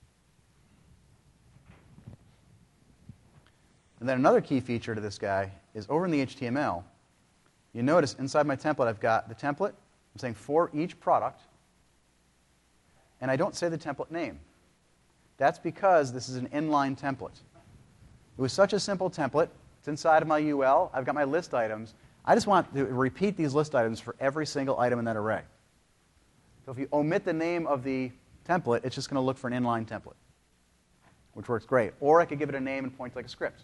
And then another key feature to this guy is over in the HTML, you notice inside my template I've got the template. I'm saying for each product. And I don't say the template name. That's because this is an inline template. It was such a simple template. It's inside of my UL. I've got my list items. I just want to repeat these list items for every single item in that array. So if you omit the name of the template, it's just going to look for an inline template, which works great. Or I could give it a name and point to like a script.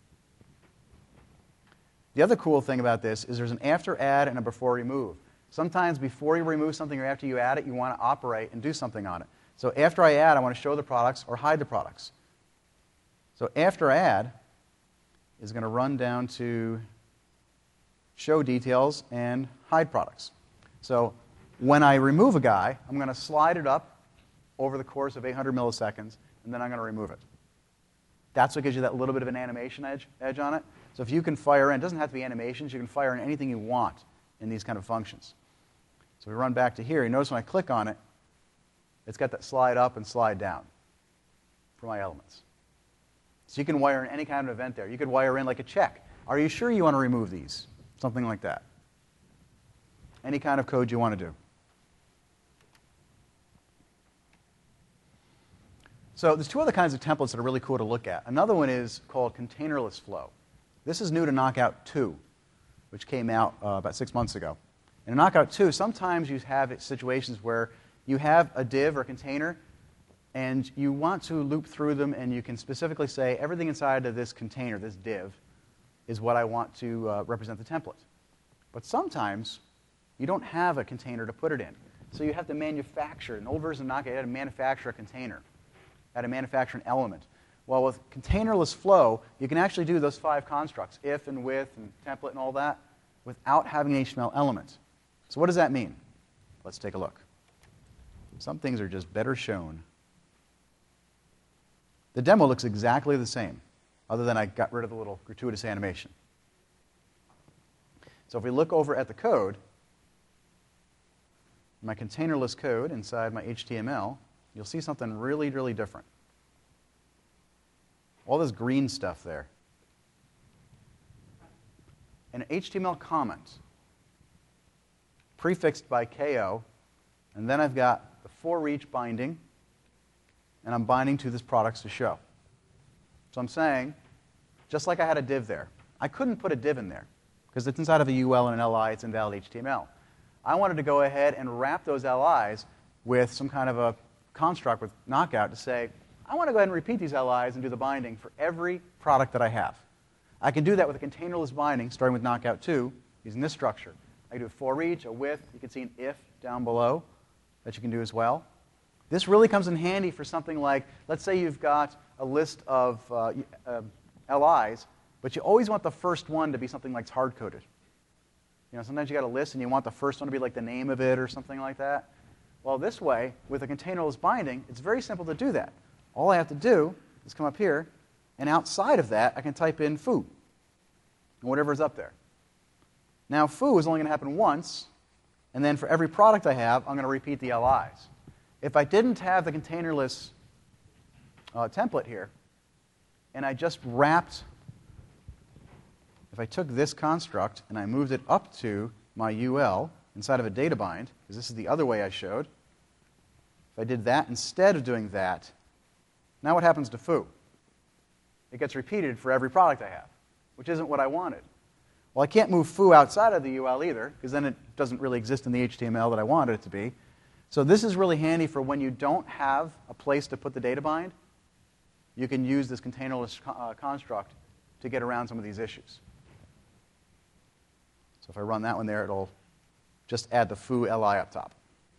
The other cool thing about this is there's an after add and a before remove. Sometimes before you remove something or after you add it, you want to operate and do something on it. So after I add, I want to show the products or hide the products. So after add is going to run down to show details and hide products. So when I remove a guy, I'm going to slide it up over the course of 800 milliseconds, and then I'm going to remove it. That's what gives you that little bit of an animation edge on it. So if you can fire in, it doesn't have to be animations, you can fire in anything you want in these kind of functions. So we run back to here. You notice when I click on it, it's got that slide up and slide down for my elements. So you can wire in any kind of event there. You could wire in like a check. Are you sure you want to remove these? Something like that. Any kind of code you want to do. So there's two other kinds of templates that are really cool to look at. Another one is called containerless flow. This is new to Knockout 2, which came out about 6 months ago. In Knockout 2, sometimes you have situations where you have a div or container, and you want to loop through them, and you can specifically say everything inside of this container, this div, is what I want to represent the template. But sometimes you don't have a container to put it in. So you have to manufacture. In the old version of Knockout, you had to manufacture a container. You had to manufacture an element. Well, with containerless flow, you can actually do those 5 constructs, if and with and template and all that, without having an HTML element. So what does that mean? Let's take a look. Some things are just better shown. The demo looks exactly the same, other than I got rid of the little gratuitous animation. So if we look over at the code, my containerless code inside my HTML, you'll see something really, really different. All this green stuff there. An HTML comment prefixed by KO, and then I've got the for each binding, and I'm binding to this products to show. So I'm saying, just like I had a div there, I couldn't put a div in there because it's inside of a UL and an LI, it's invalid HTML. I wanted to go ahead and wrap those LIs with some kind of a construct with Knockout to say, I want to go ahead and repeat these LIs and do the binding for every product that I have. I can do that with a containerless binding, starting with Knockout 2, using this structure. I can do a for each, a with. You can see an if down below that you can do as well. This really comes in handy for something like, let's say you've got a list of LIs, but you always want the first one to be something like hard-coded. You know, sometimes you got a list and you want the first one to be like the name of it or something like that. Well, this way, with a containerless binding, it's very simple to do that. All I have to do is come up here, and outside of that, I can type in foo, and whatever's up there. Now, foo is only going to happen once, and then for every product I have, I'm going to repeat the LIs. If I didn't have the containerless template here, and I just wrapped, if I took this construct and I moved it up to my UL inside of a data bind, because this is the other way I showed, if I did that instead of doing that, now what happens to foo? It gets repeated for every product I have, which isn't what I wanted. Well, I can't move foo outside of the UL either, because then it doesn't really exist in the HTML that I wanted it to be. So this is really handy for when you don't have a place to put the data bind. You can use this containerless construct to get around some of these issues. So if I run that one there, it'll just add the foo li up top.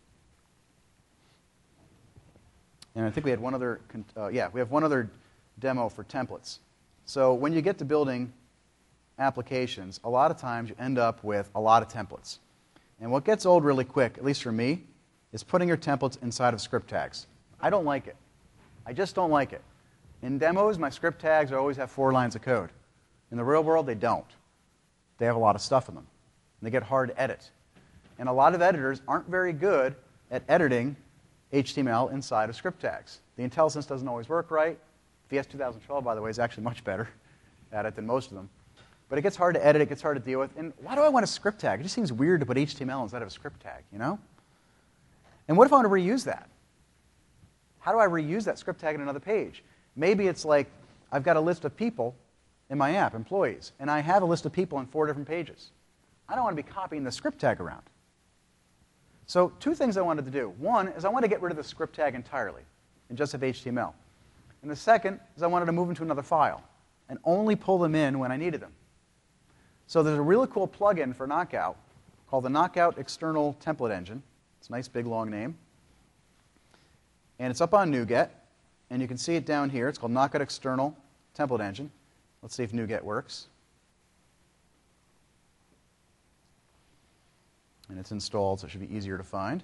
And I think we had one other, we have one other demo for templates. So when you get to building applications, a lot of times you end up with a lot of templates. And what gets old really quick, at least for me, is putting your templates inside of script tags. I don't like it. I just don't like it. In demos, my script tags always have 4 lines of code. In the real world, they don't. They have a lot of stuff in them. And they get hard to edit. And a lot of editors aren't very good at editing HTML inside of script tags. The IntelliSense doesn't always work right. VS 2012, by the way, is actually much better at it than most of them. But it gets hard to edit, it gets hard to deal with. And why do I want a script tag? It just seems weird to put HTML inside of a script tag, you know? And what if I want to reuse that? How do I reuse that script tag in another page? Maybe it's like I've got a list of people in my app, employees, and I have a list of people on 4 different pages. I don't want to be copying the script tag around. So 2 things I wanted to do. One is I want to get rid of the script tag entirely and just have HTML. And the second is I wanted to move them to another file and only pull them in when I needed them. So there's a really cool plugin for Knockout called the Knockout External Template Engine. It's a nice big long name. And it's up on NuGet. And you can see it down here. It's called Knockout External Template Engine. Let's see if NuGet works. And it's installed, so it should be easier to find.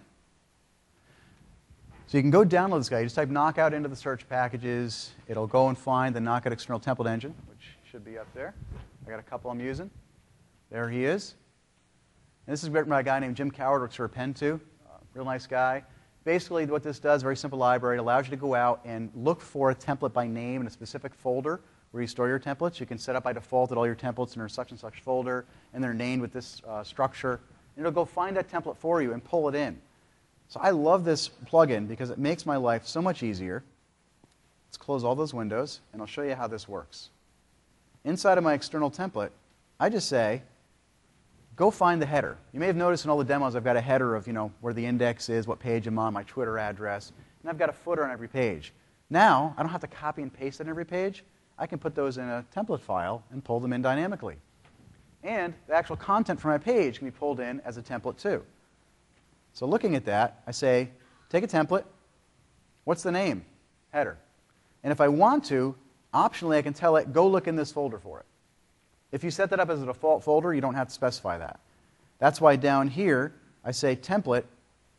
So you can go download this guy. You just type Knockout into the search packages. It'll go and find the Knockout External Template Engine, which should be up there. I got a couple I'm using. There he is. And this is written by a guy named Jim Coward, works for Append2. Real nice guy. Basically, what this does, very simple library, it allows you to go out and look for a template by name in a specific folder where you store your templates. You can set up by default that all your templates are in such and such folder, and they're named with this structure. And it'll go find that template for you and pull it in. So I love this plugin because it makes my life so much easier. Let's close all those windows, and I'll show you how this works. Inside of my external template, I just say, go find the header. You may have noticed in all the demos I've got a header of where the index is, what page I'm on, my Twitter address, and I've got a footer on every page. Now, I don't have to copy and paste it on every page. I can put those in a template file and pull them in dynamically. And the actual content from my page can be pulled in as a template too. So looking at that, I say, take a template. What's the name? Header. And if I want to, optionally I can tell it, go look in this folder for it. If you set that up as a default folder, you don't have to specify that. That's why down here, I say template,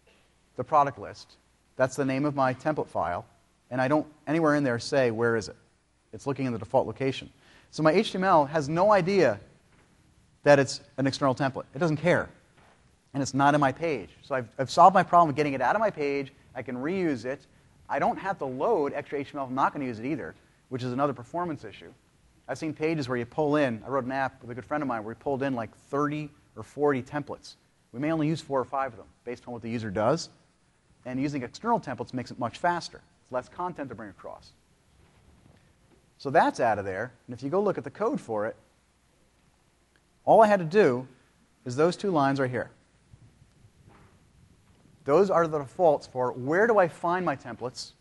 the product list. That's the name of my template file. And I don't anywhere in there say, where is it? It's looking in the default location. So my HTML has no idea that it's an external template. It doesn't care. And it's not in my page. So I've solved my problem of getting it out of my page. I can reuse it. I don't have to load extra HTML if I'm not going to use it either, which is another performance issue. I've seen pages where you pull in. I wrote an app with a good friend of mine where we pulled in like 30 or 40 templates. We may only use 4 or 5 of them based on what the user does. And using external templates makes it much faster. It's less content to bring across. So that's out of there. And if you go look at the code for it, all I had to do is those 2 lines right here. Those are the defaults for where do I find my templates,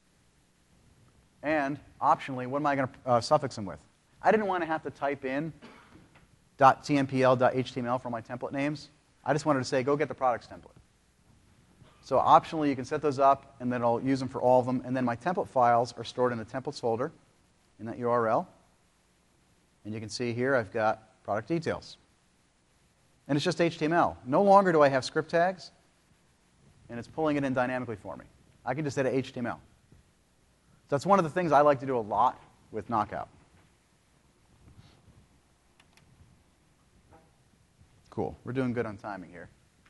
and optionally, what am I going to suffix them with. I didn't want to have to type in .tmpl.html for my template names. I just wanted to say, go get the products template. So optionally, you can set those up, and then I'll use them for all of them. And then my template files are stored in the templates folder in that URL. And you can see here I've got product details. And it's just HTML. No longer do I have script tags, and it's pulling it in dynamically for me. I can just edit HTML. So that's one of the things I like to do a lot with Knockout. Cool. We're doing good on timing here.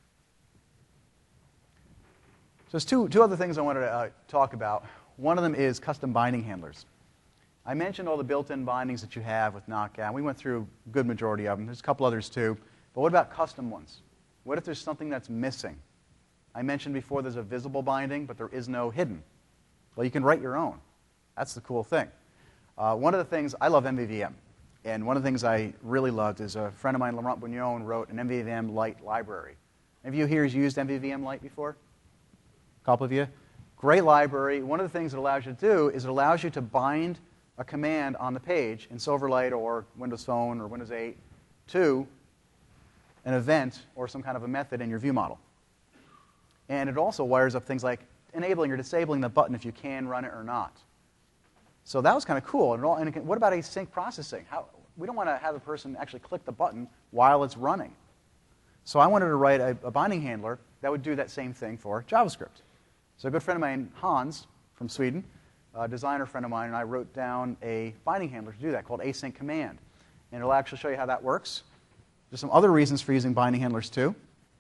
So there's two other things I wanted to talk about. One of them is custom binding handlers. I mentioned all the built-in bindings that you have with Knockout. We went through a good majority of them. There's a couple others too. But what about custom ones? What if there's something that's missing? I mentioned before there's a visible binding, but there is no hidden. Well, you can write your own. That's the cool thing. One of the things, I love MVVM. And one of the things I really loved is a friend of mine, Laurent Bugnon, wrote an MVVM Lite library. Any of you here has used MVVM Lite before? A couple of you? Great library. One of the things it allows you to do is it allows you to bind a command on the page in Silverlight or Windows Phone or Windows 8 to an event or some kind of a method in your view model. And it also wires up things like enabling or disabling the button if you can run it or not. So that was kind of cool. And what about async processing? We don't want to have the person actually click the button while it's running. So I wanted to write a binding handler that would do that same thing for JavaScript. So a good friend of mine, Hans, from Sweden, a designer friend of mine, and I wrote down a binding handler to do that called async command. And it'll actually show you how that works. There's some other reasons for using binding handlers too.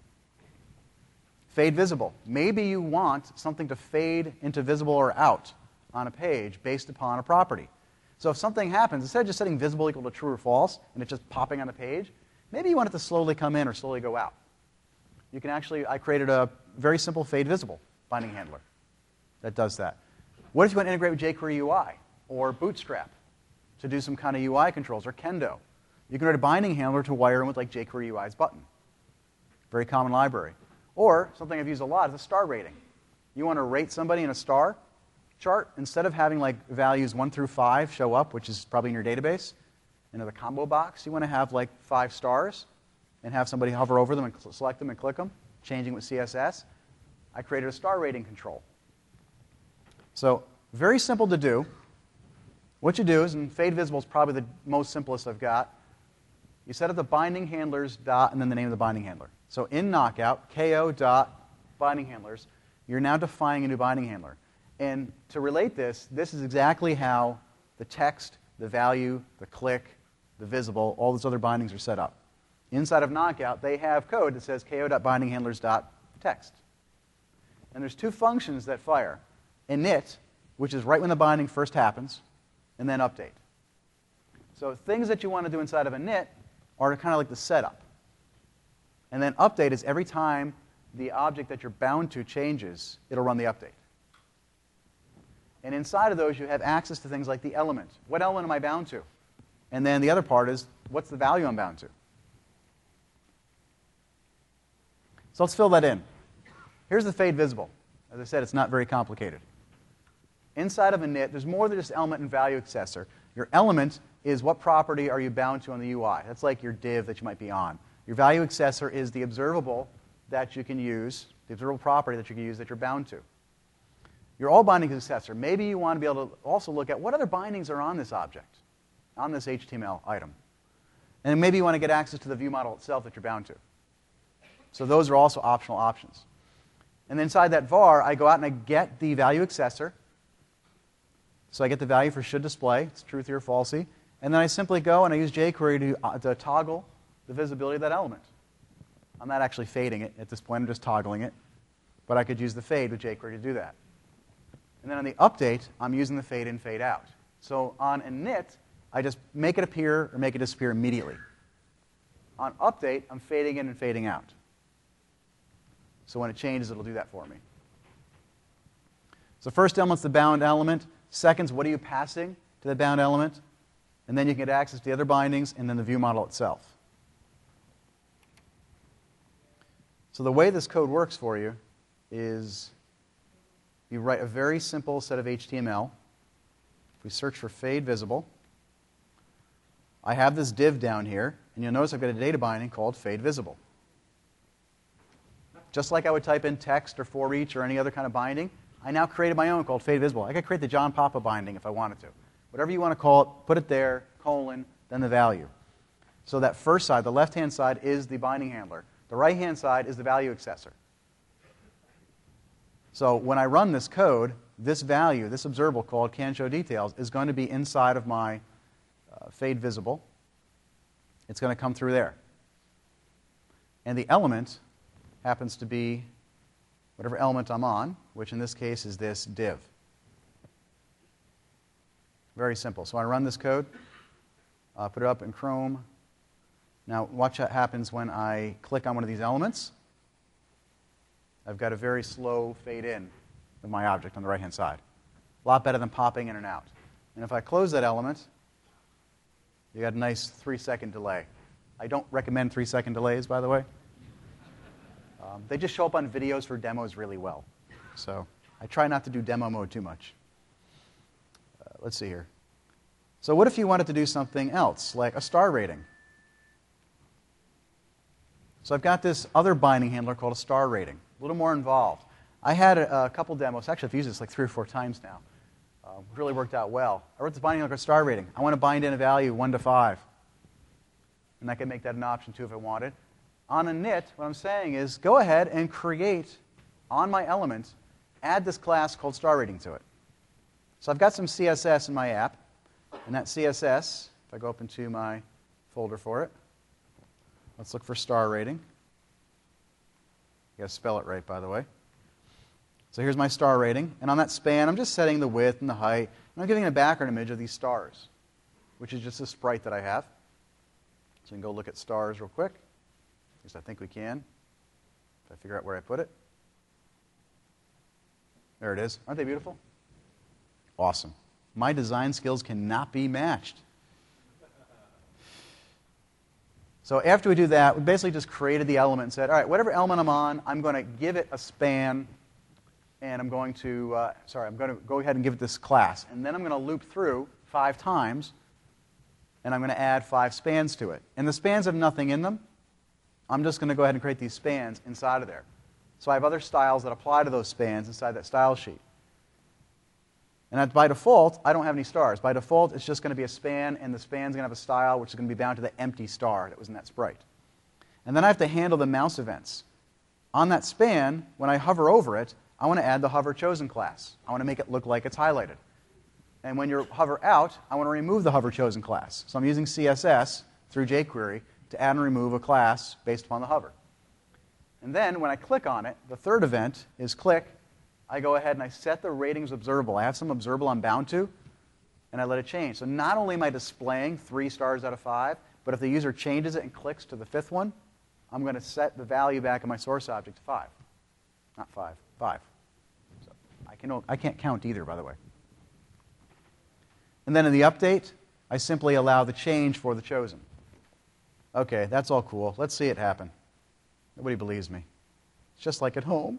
Fade visible. Maybe you want something to fade into visible or out on a page based upon a property. So if something happens, instead of just setting visible equal to true or false, and it's just popping on the page, maybe you want it to slowly come in or slowly go out. You can actually, I created a very simple fade visible binding handler that does that. What if you want to integrate with jQuery UI or Bootstrap to do some kind of UI controls, or Kendo? You can write a binding handler to wire in with like jQuery UI's button. Very common library. Or something I've used a lot is a star rating. You want to rate somebody in a star chart, instead of having like values 1 through 5 show up, which is probably in your database, into the combo box, you want to have like 5 stars and have somebody hover over them and select them and click them, changing with CSS. I created a star rating control. So very simple to do. What you do is, and fade visible is probably the most simplest I've got, you set up the binding handlers dot and then the name of the binding handler. So in Knockout, ko dot binding handlers, you're now defining a new binding handler. And to relate this, this is exactly how the text, the value, the click, the visible, all those other bindings are set up. Inside of Knockout, they have code that says ko.bindinghandlers.text. And there's 2 functions that fire. Init, which is right when the binding first happens, and then update. So things that you want to do inside of init are kind of like the setup. And then update is every time the object that you're bound to changes, it'll run the update. And inside of those, you have access to things like the element. What element am I bound to? And then the other part is, what's the value I'm bound to? So let's fill that in. Here's the fade visible. As I said, it's not very complicated. Inside of init, there's more than just element and value accessor. Your element is what property are you bound to on the UI. That's like your div that you might be on. Your value accessor is the observable that you can use, the observable property that you can use that you're bound to. Your all binding accessor, maybe you want to be able to also look at what other bindings are on this object, on this HTML item. And maybe you want to get access to the view model itself that you're bound to. So those are also optional options. And then inside that var, I go out and I get the value accessor. So I get the value for should display. It's truthy or falsy. And then I simply go and I use jQuery to toggle the visibility of that element. I'm not actually fading it at this point. I'm just toggling it. But I could use the fade with jQuery to do that. And then on the update, I'm using the fade in, fade out. So on init, I just make it appear or make it disappear immediately. On update, I'm fading in and fading out. So when it changes, it'll do that for me. So first element's the bound element. Second's what are you passing to the bound element? And then you can get access to the other bindings and then the view model itself. So the way this code works for you is you write a very simple set of HTML. If we search for fade visible, I have this div down here, and you'll notice I've got a data binding called fade visible. Just like I would type in text or for each or any other kind of binding, I now created my own called fade visible. I could create the John Papa binding if I wanted to. Whatever you want to call it, put it there, colon, then the value. So that first side, the left-hand side, is the binding handler. The right-hand side is the value accessor. So when I run this code, this value, this observable called can show details, is going to be inside of my fade visible. It's going to come through there. And the element happens to be whatever element I'm on, which in this case is this div. Very simple. So I run this code, put it up in Chrome. Now watch what happens when I click on one of these elements. I've got a very slow fade in of my object on the right-hand side. A lot better than popping in and out. And if I close that element, you got a nice 3-second delay. I don't recommend 3-second delays, by the way. They just show up on videos for demos really well. So I try not to do demo mode too much. Let's see here. So what if you wanted to do something else, like a star rating? So I've got this other binding handler called a star rating, a little more involved. I had a couple demos. Actually, I've used this like 3 or 4 times now. Really worked out well. I wrote this binding handler called star rating. I want to bind in a value 1 to 5. And I can make that an option too if I wanted. On init, what I'm saying is go ahead and create, on my element, add this class called star rating to it. So I've got some CSS in my app. And that CSS, if I go up into my folder for it, let's look for star rating. You got to spell it right, by the way. So here's my star rating. And on that span, I'm just setting the width and the height. And I'm giving it a background image of these stars, which is just a sprite that I have. So we can go look at stars real quick. At least I think we can, if I figure out where I put it. There it is. Aren't they beautiful? Awesome. My design skills cannot be matched. So after we do that, we basically just created the element and said, all right, whatever element I'm on, I'm going to give it a span, and I'm going to go ahead and give it this class. And then I'm going to loop through 5 times, and I'm going to add 5 spans to it. And the spans have nothing in them. I'm just going to go ahead and create these spans inside of there. So I have other styles that apply to those spans inside that style sheet. And by default, I don't have any stars. By default, it's just going to be a span, and the span's going to have a style which is going to be bound to the empty star that was in that sprite. And then I have to handle the mouse events. On that span, when I hover over it, I want to add the hover chosen class. I want to make it look like it's highlighted. And when you hover out, I want to remove the hover chosen class. So I'm using CSS through jQuery to add and remove a class based upon the hover. And then when I click on it, the third event is click. I go ahead and I set the ratings observable. I have some observable I'm bound to, and I let it change. So not only am I displaying 3 stars out of 5, but if the user changes it and clicks to the 5th one, I'm going to set the value back in my source object to 5. Not 5, 5. So I can't count either, by the way. And then in the update, I simply allow the change for the chosen. Okay, that's all cool. Let's see it happen. Nobody believes me. It's just like at home.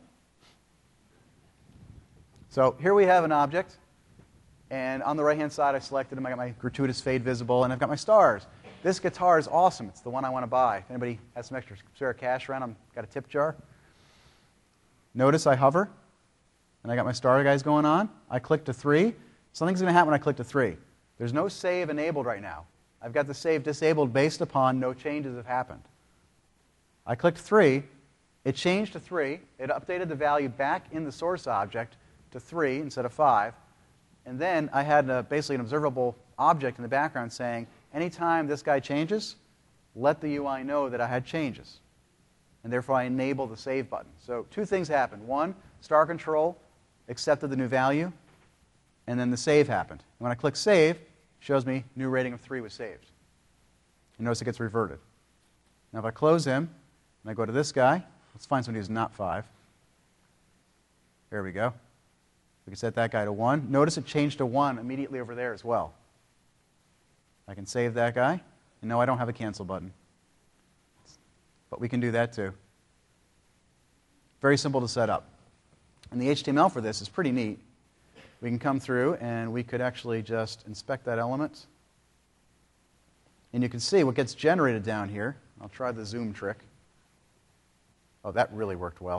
So here we have an object, and on the right-hand side I selected them. I got my gratuitous fade visible, and I've got my stars. This guitar is awesome. It's the one I want to buy. If anybody has some extra spare cash around, I've got a tip jar. Notice I hover, and I got my star guys going on. I click to 3. Something's going to happen when I click to 3. There's no save enabled right now. I've got the save disabled based upon no changes have happened. I clicked 3, It changed to 3. It updated the value back in the source object to 3 instead of 5. And then I had basically an observable object in the background saying, anytime this guy changes, let the UI know that I had changes. And therefore, I enable the save button. So 2 things happened. 1, star control accepted the new value, and then the save happened. And when I click save, it shows me new rating of 3 was saved. You notice it gets reverted. Now if I close him, and I go to this guy, let's find somebody who's not 5. There we go. We can set that guy to 1. Notice it changed to 1 immediately over there as well. I can save that guy. And no, I don't have a cancel button. But we can do that too. Very simple to set up. And the HTML for this is pretty neat. We can come through and we could actually just inspect that element. And you can see what gets generated down here. I'll try the zoom trick. Oh, that really worked well.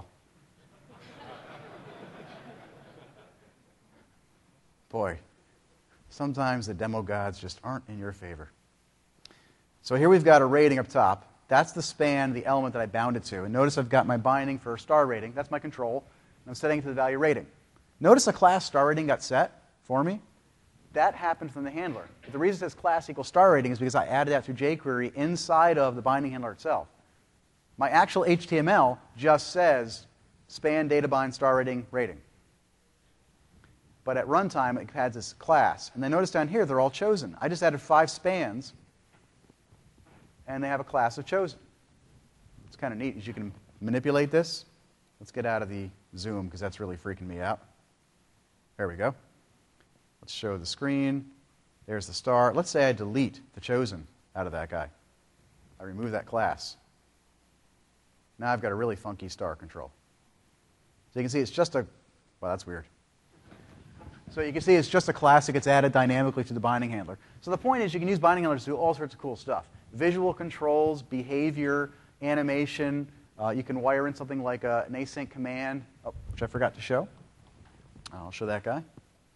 Boy, sometimes the demo gods just aren't in your favor. So here we've got a rating up top. That's the span, the element that I bound it to. And notice I've got my binding for star rating. That's my control. I'm setting it to the value rating. Notice the class star rating got set for me. That happened from the handler. But the reason it says class equals star rating is because I added that through jQuery inside of the binding handler itself. My actual HTML just says span, data bind, star rating, rating. But at runtime, it has this class. And then notice down here, they're all chosen. I just added 5 spans, and they have a class of chosen. It's kind of neat, as you can manipulate this. Let's get out of the zoom, because that's really freaking me out. There we go. Let's show the screen. There's the star. Let's say I delete the chosen out of that guy. I remove that class. Now I've got a really funky star control. So you can see it's just a, well, that's weird. So you can see it's just a class that gets added dynamically to the binding handler. So the point is you can use binding handlers to do all sorts of cool stuff. Visual controls, behavior, animation. You can wire in something like an async command, which I forgot to show. I'll show that guy.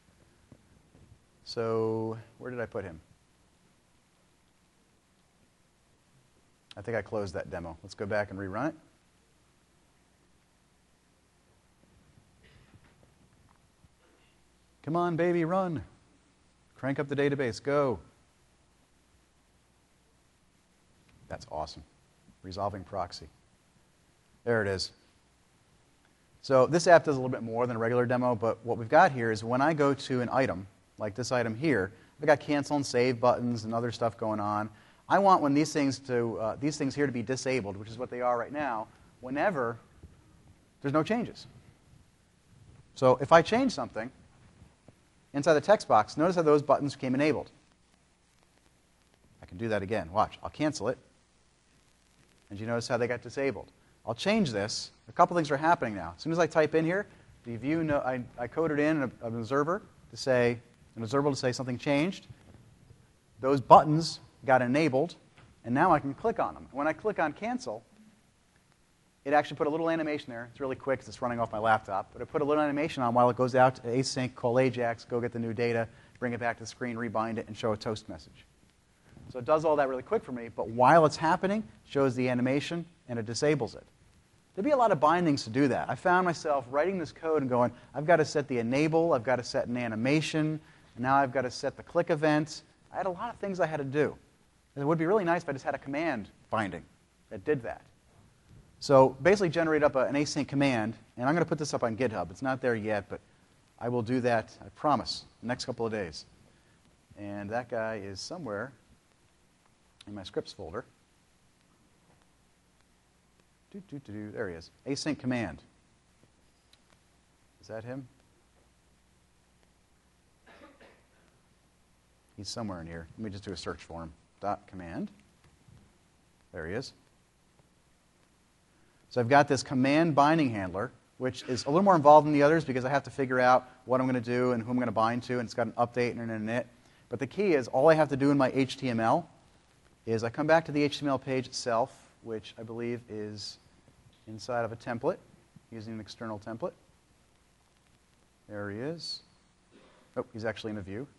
So where did I put him? I think I closed that demo. Let's go back and rerun it. Come on, baby, run. Crank up the database. Go. That's awesome. Resolving proxy. There it is. So this app does a little bit more than a regular demo, but what we've got here is when I go to an item, like this item here, I've got cancel and save buttons and other stuff going on. I want when these things here to be disabled, which is what they are right now, whenever there's no changes. So if I change something inside the text box, notice how those buttons became enabled. I can do that again. Watch. I'll cancel it. And you notice how they got disabled. I'll change this. A couple things are happening now. As soon as I type in here, the view I coded in an observer to say, something changed. Those buttons got enabled, and now I can click on them. When I click on cancel, it actually put a little animation there. It's really quick because it's running off my laptop. But it put a little animation on while it goes out to async, call Ajax, go get the new data, bring it back to the screen, rebind it, and show a toast message. So it does all that really quick for me. But while it's happening, it shows the animation, and it disables it. There'd be a lot of bindings to do that. I found myself writing this code and going, I've got to set the enable, I've got to set an animation, and now I've got to set the click event. I had a lot of things I had to do. And it would be really nice if I just had a command binding that did that. So basically generate up an async command, and I'm going to put this up on GitHub. It's not there yet, but I will do that, I promise, the next couple of days. And that guy is somewhere in my scripts folder. There he is. Async command. Is that him? He's somewhere in here. Let me just do a search for him. .command. There he is. So I've got this command binding handler, which is a little more involved than the others because I have to figure out what I'm going to do and who I'm going to bind to, and it's got an update and an init. But the key is all I have to do in my HTML is I come back to the HTML page itself, which I believe is inside of a template, using an external template. There he is. Oh, he's actually in a view.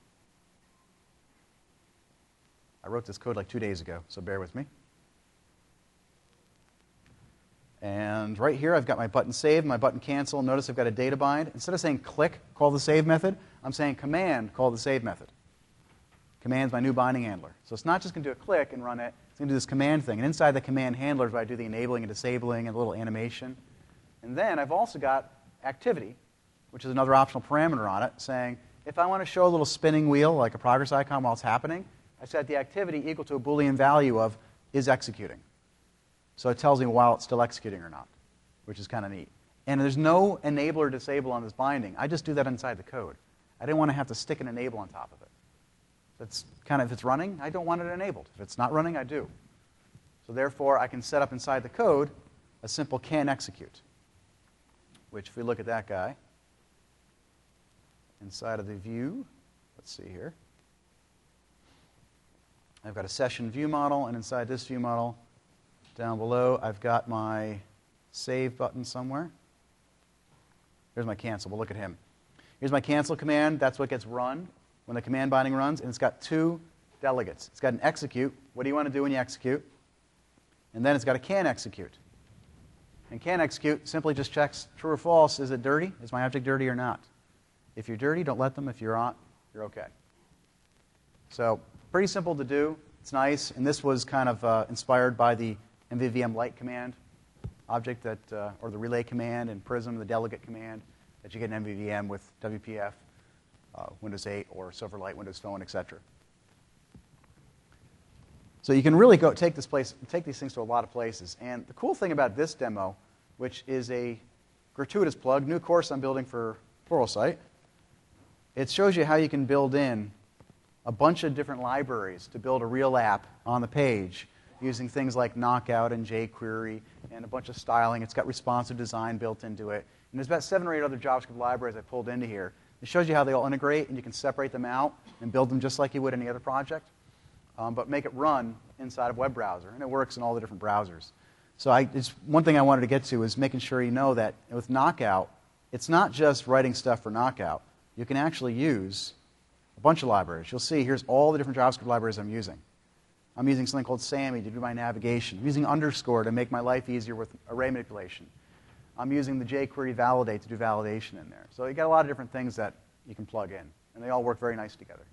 I wrote this code like 2 days ago, so bear with me. And right here, I've got my button save, my button cancel. Notice I've got a data bind. Instead of saying click, call the save method, I'm saying command, call the save method. Command's my new binding handler. So it's not just going to do a click and run it. It's going to do this command thing. And inside the command handler is where I do the enabling and disabling and a little animation. And then I've also got activity, which is another optional parameter on it, saying if I want to show a little spinning wheel, like a progress icon while it's happening, I set the activity equal to a Boolean value of is executing. So it tells me while it's still executing or not, which is kind of neat. And there's no enable or disable on this binding. I just do that inside the code. I didn't want to have to stick an enable on top of it. That's kind of, if it's running, I don't want it enabled. If it's not running, I do. So therefore, I can set up inside the code a simple can execute, which if we look at that guy, inside of the view, let's see here. I've got a session view model, and inside this view model, down below, I've got my save button somewhere. Here's my cancel. We'll look at him. Here's my cancel command. That's what gets run when the command binding runs. And it's got two delegates. It's got an execute. What do you want to do when you execute? And then it's got a can execute. And can execute simply just checks true or false. Is it dirty? Is my object dirty or not? If you're dirty, don't let them. If you're not, you're OK. So pretty simple to do. It's nice. And this was kind of inspired by the MVVM Lite command object that, or the relay command and Prism, the delegate command that you get in MVVM with WPF, Windows 8, or Silverlight, Windows Phone, etc. So you can really go take these things to a lot of places. And the cool thing about this demo, which is a gratuitous plug, new course I'm building for Pluralsight, it shows you how you can build in a bunch of different libraries to build a real app on the page using things like Knockout and jQuery and a bunch of styling. It's got responsive design built into it. And there's about 7 or 8 other JavaScript libraries I pulled into here. It shows you how they all integrate, and you can separate them out and build them just like you would any other project, but make it run inside of a web browser. And it works in all the different browsers. So one thing I wanted to get to is making sure you know that with Knockout, it's not just writing stuff for Knockout. You can actually use a bunch of libraries. You'll see here's all the different JavaScript libraries I'm using. I'm using something called SAMI to do my navigation. I'm using underscore to make my life easier with array manipulation. I'm using the jQuery validate to do validation in there. So you got a lot of different things that you can plug in, and they all work very nice together.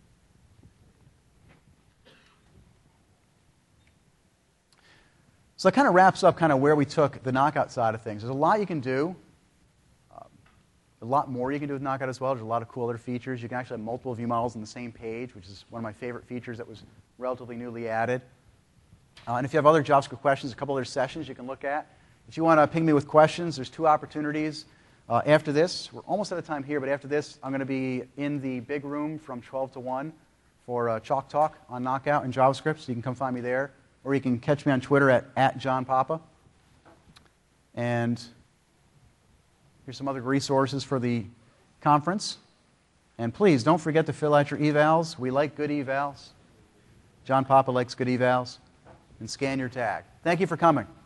So that kind of wraps up kind of where we took the Knockout side of things. There's a lot you can do. A lot more you can do with Knockout as well. There's a lot of cool other features. You can actually have multiple view models on the same page, which is one of my favorite features that was relatively newly added. And if you have other JavaScript questions, a couple other sessions you can look at. If you want to ping me with questions, there's 2 opportunities. After this, we're almost out of time here, but after this, I'm going to be in the big room from 12 to 1 for Chalk Talk on Knockout and JavaScript, so you can come find me there. Or you can catch me on Twitter at JohnPapa. And here's some other resources for the conference. And please, don't forget to fill out your evals. We like good evals. John Papa likes good evals. And scan your tag. Thank you for coming.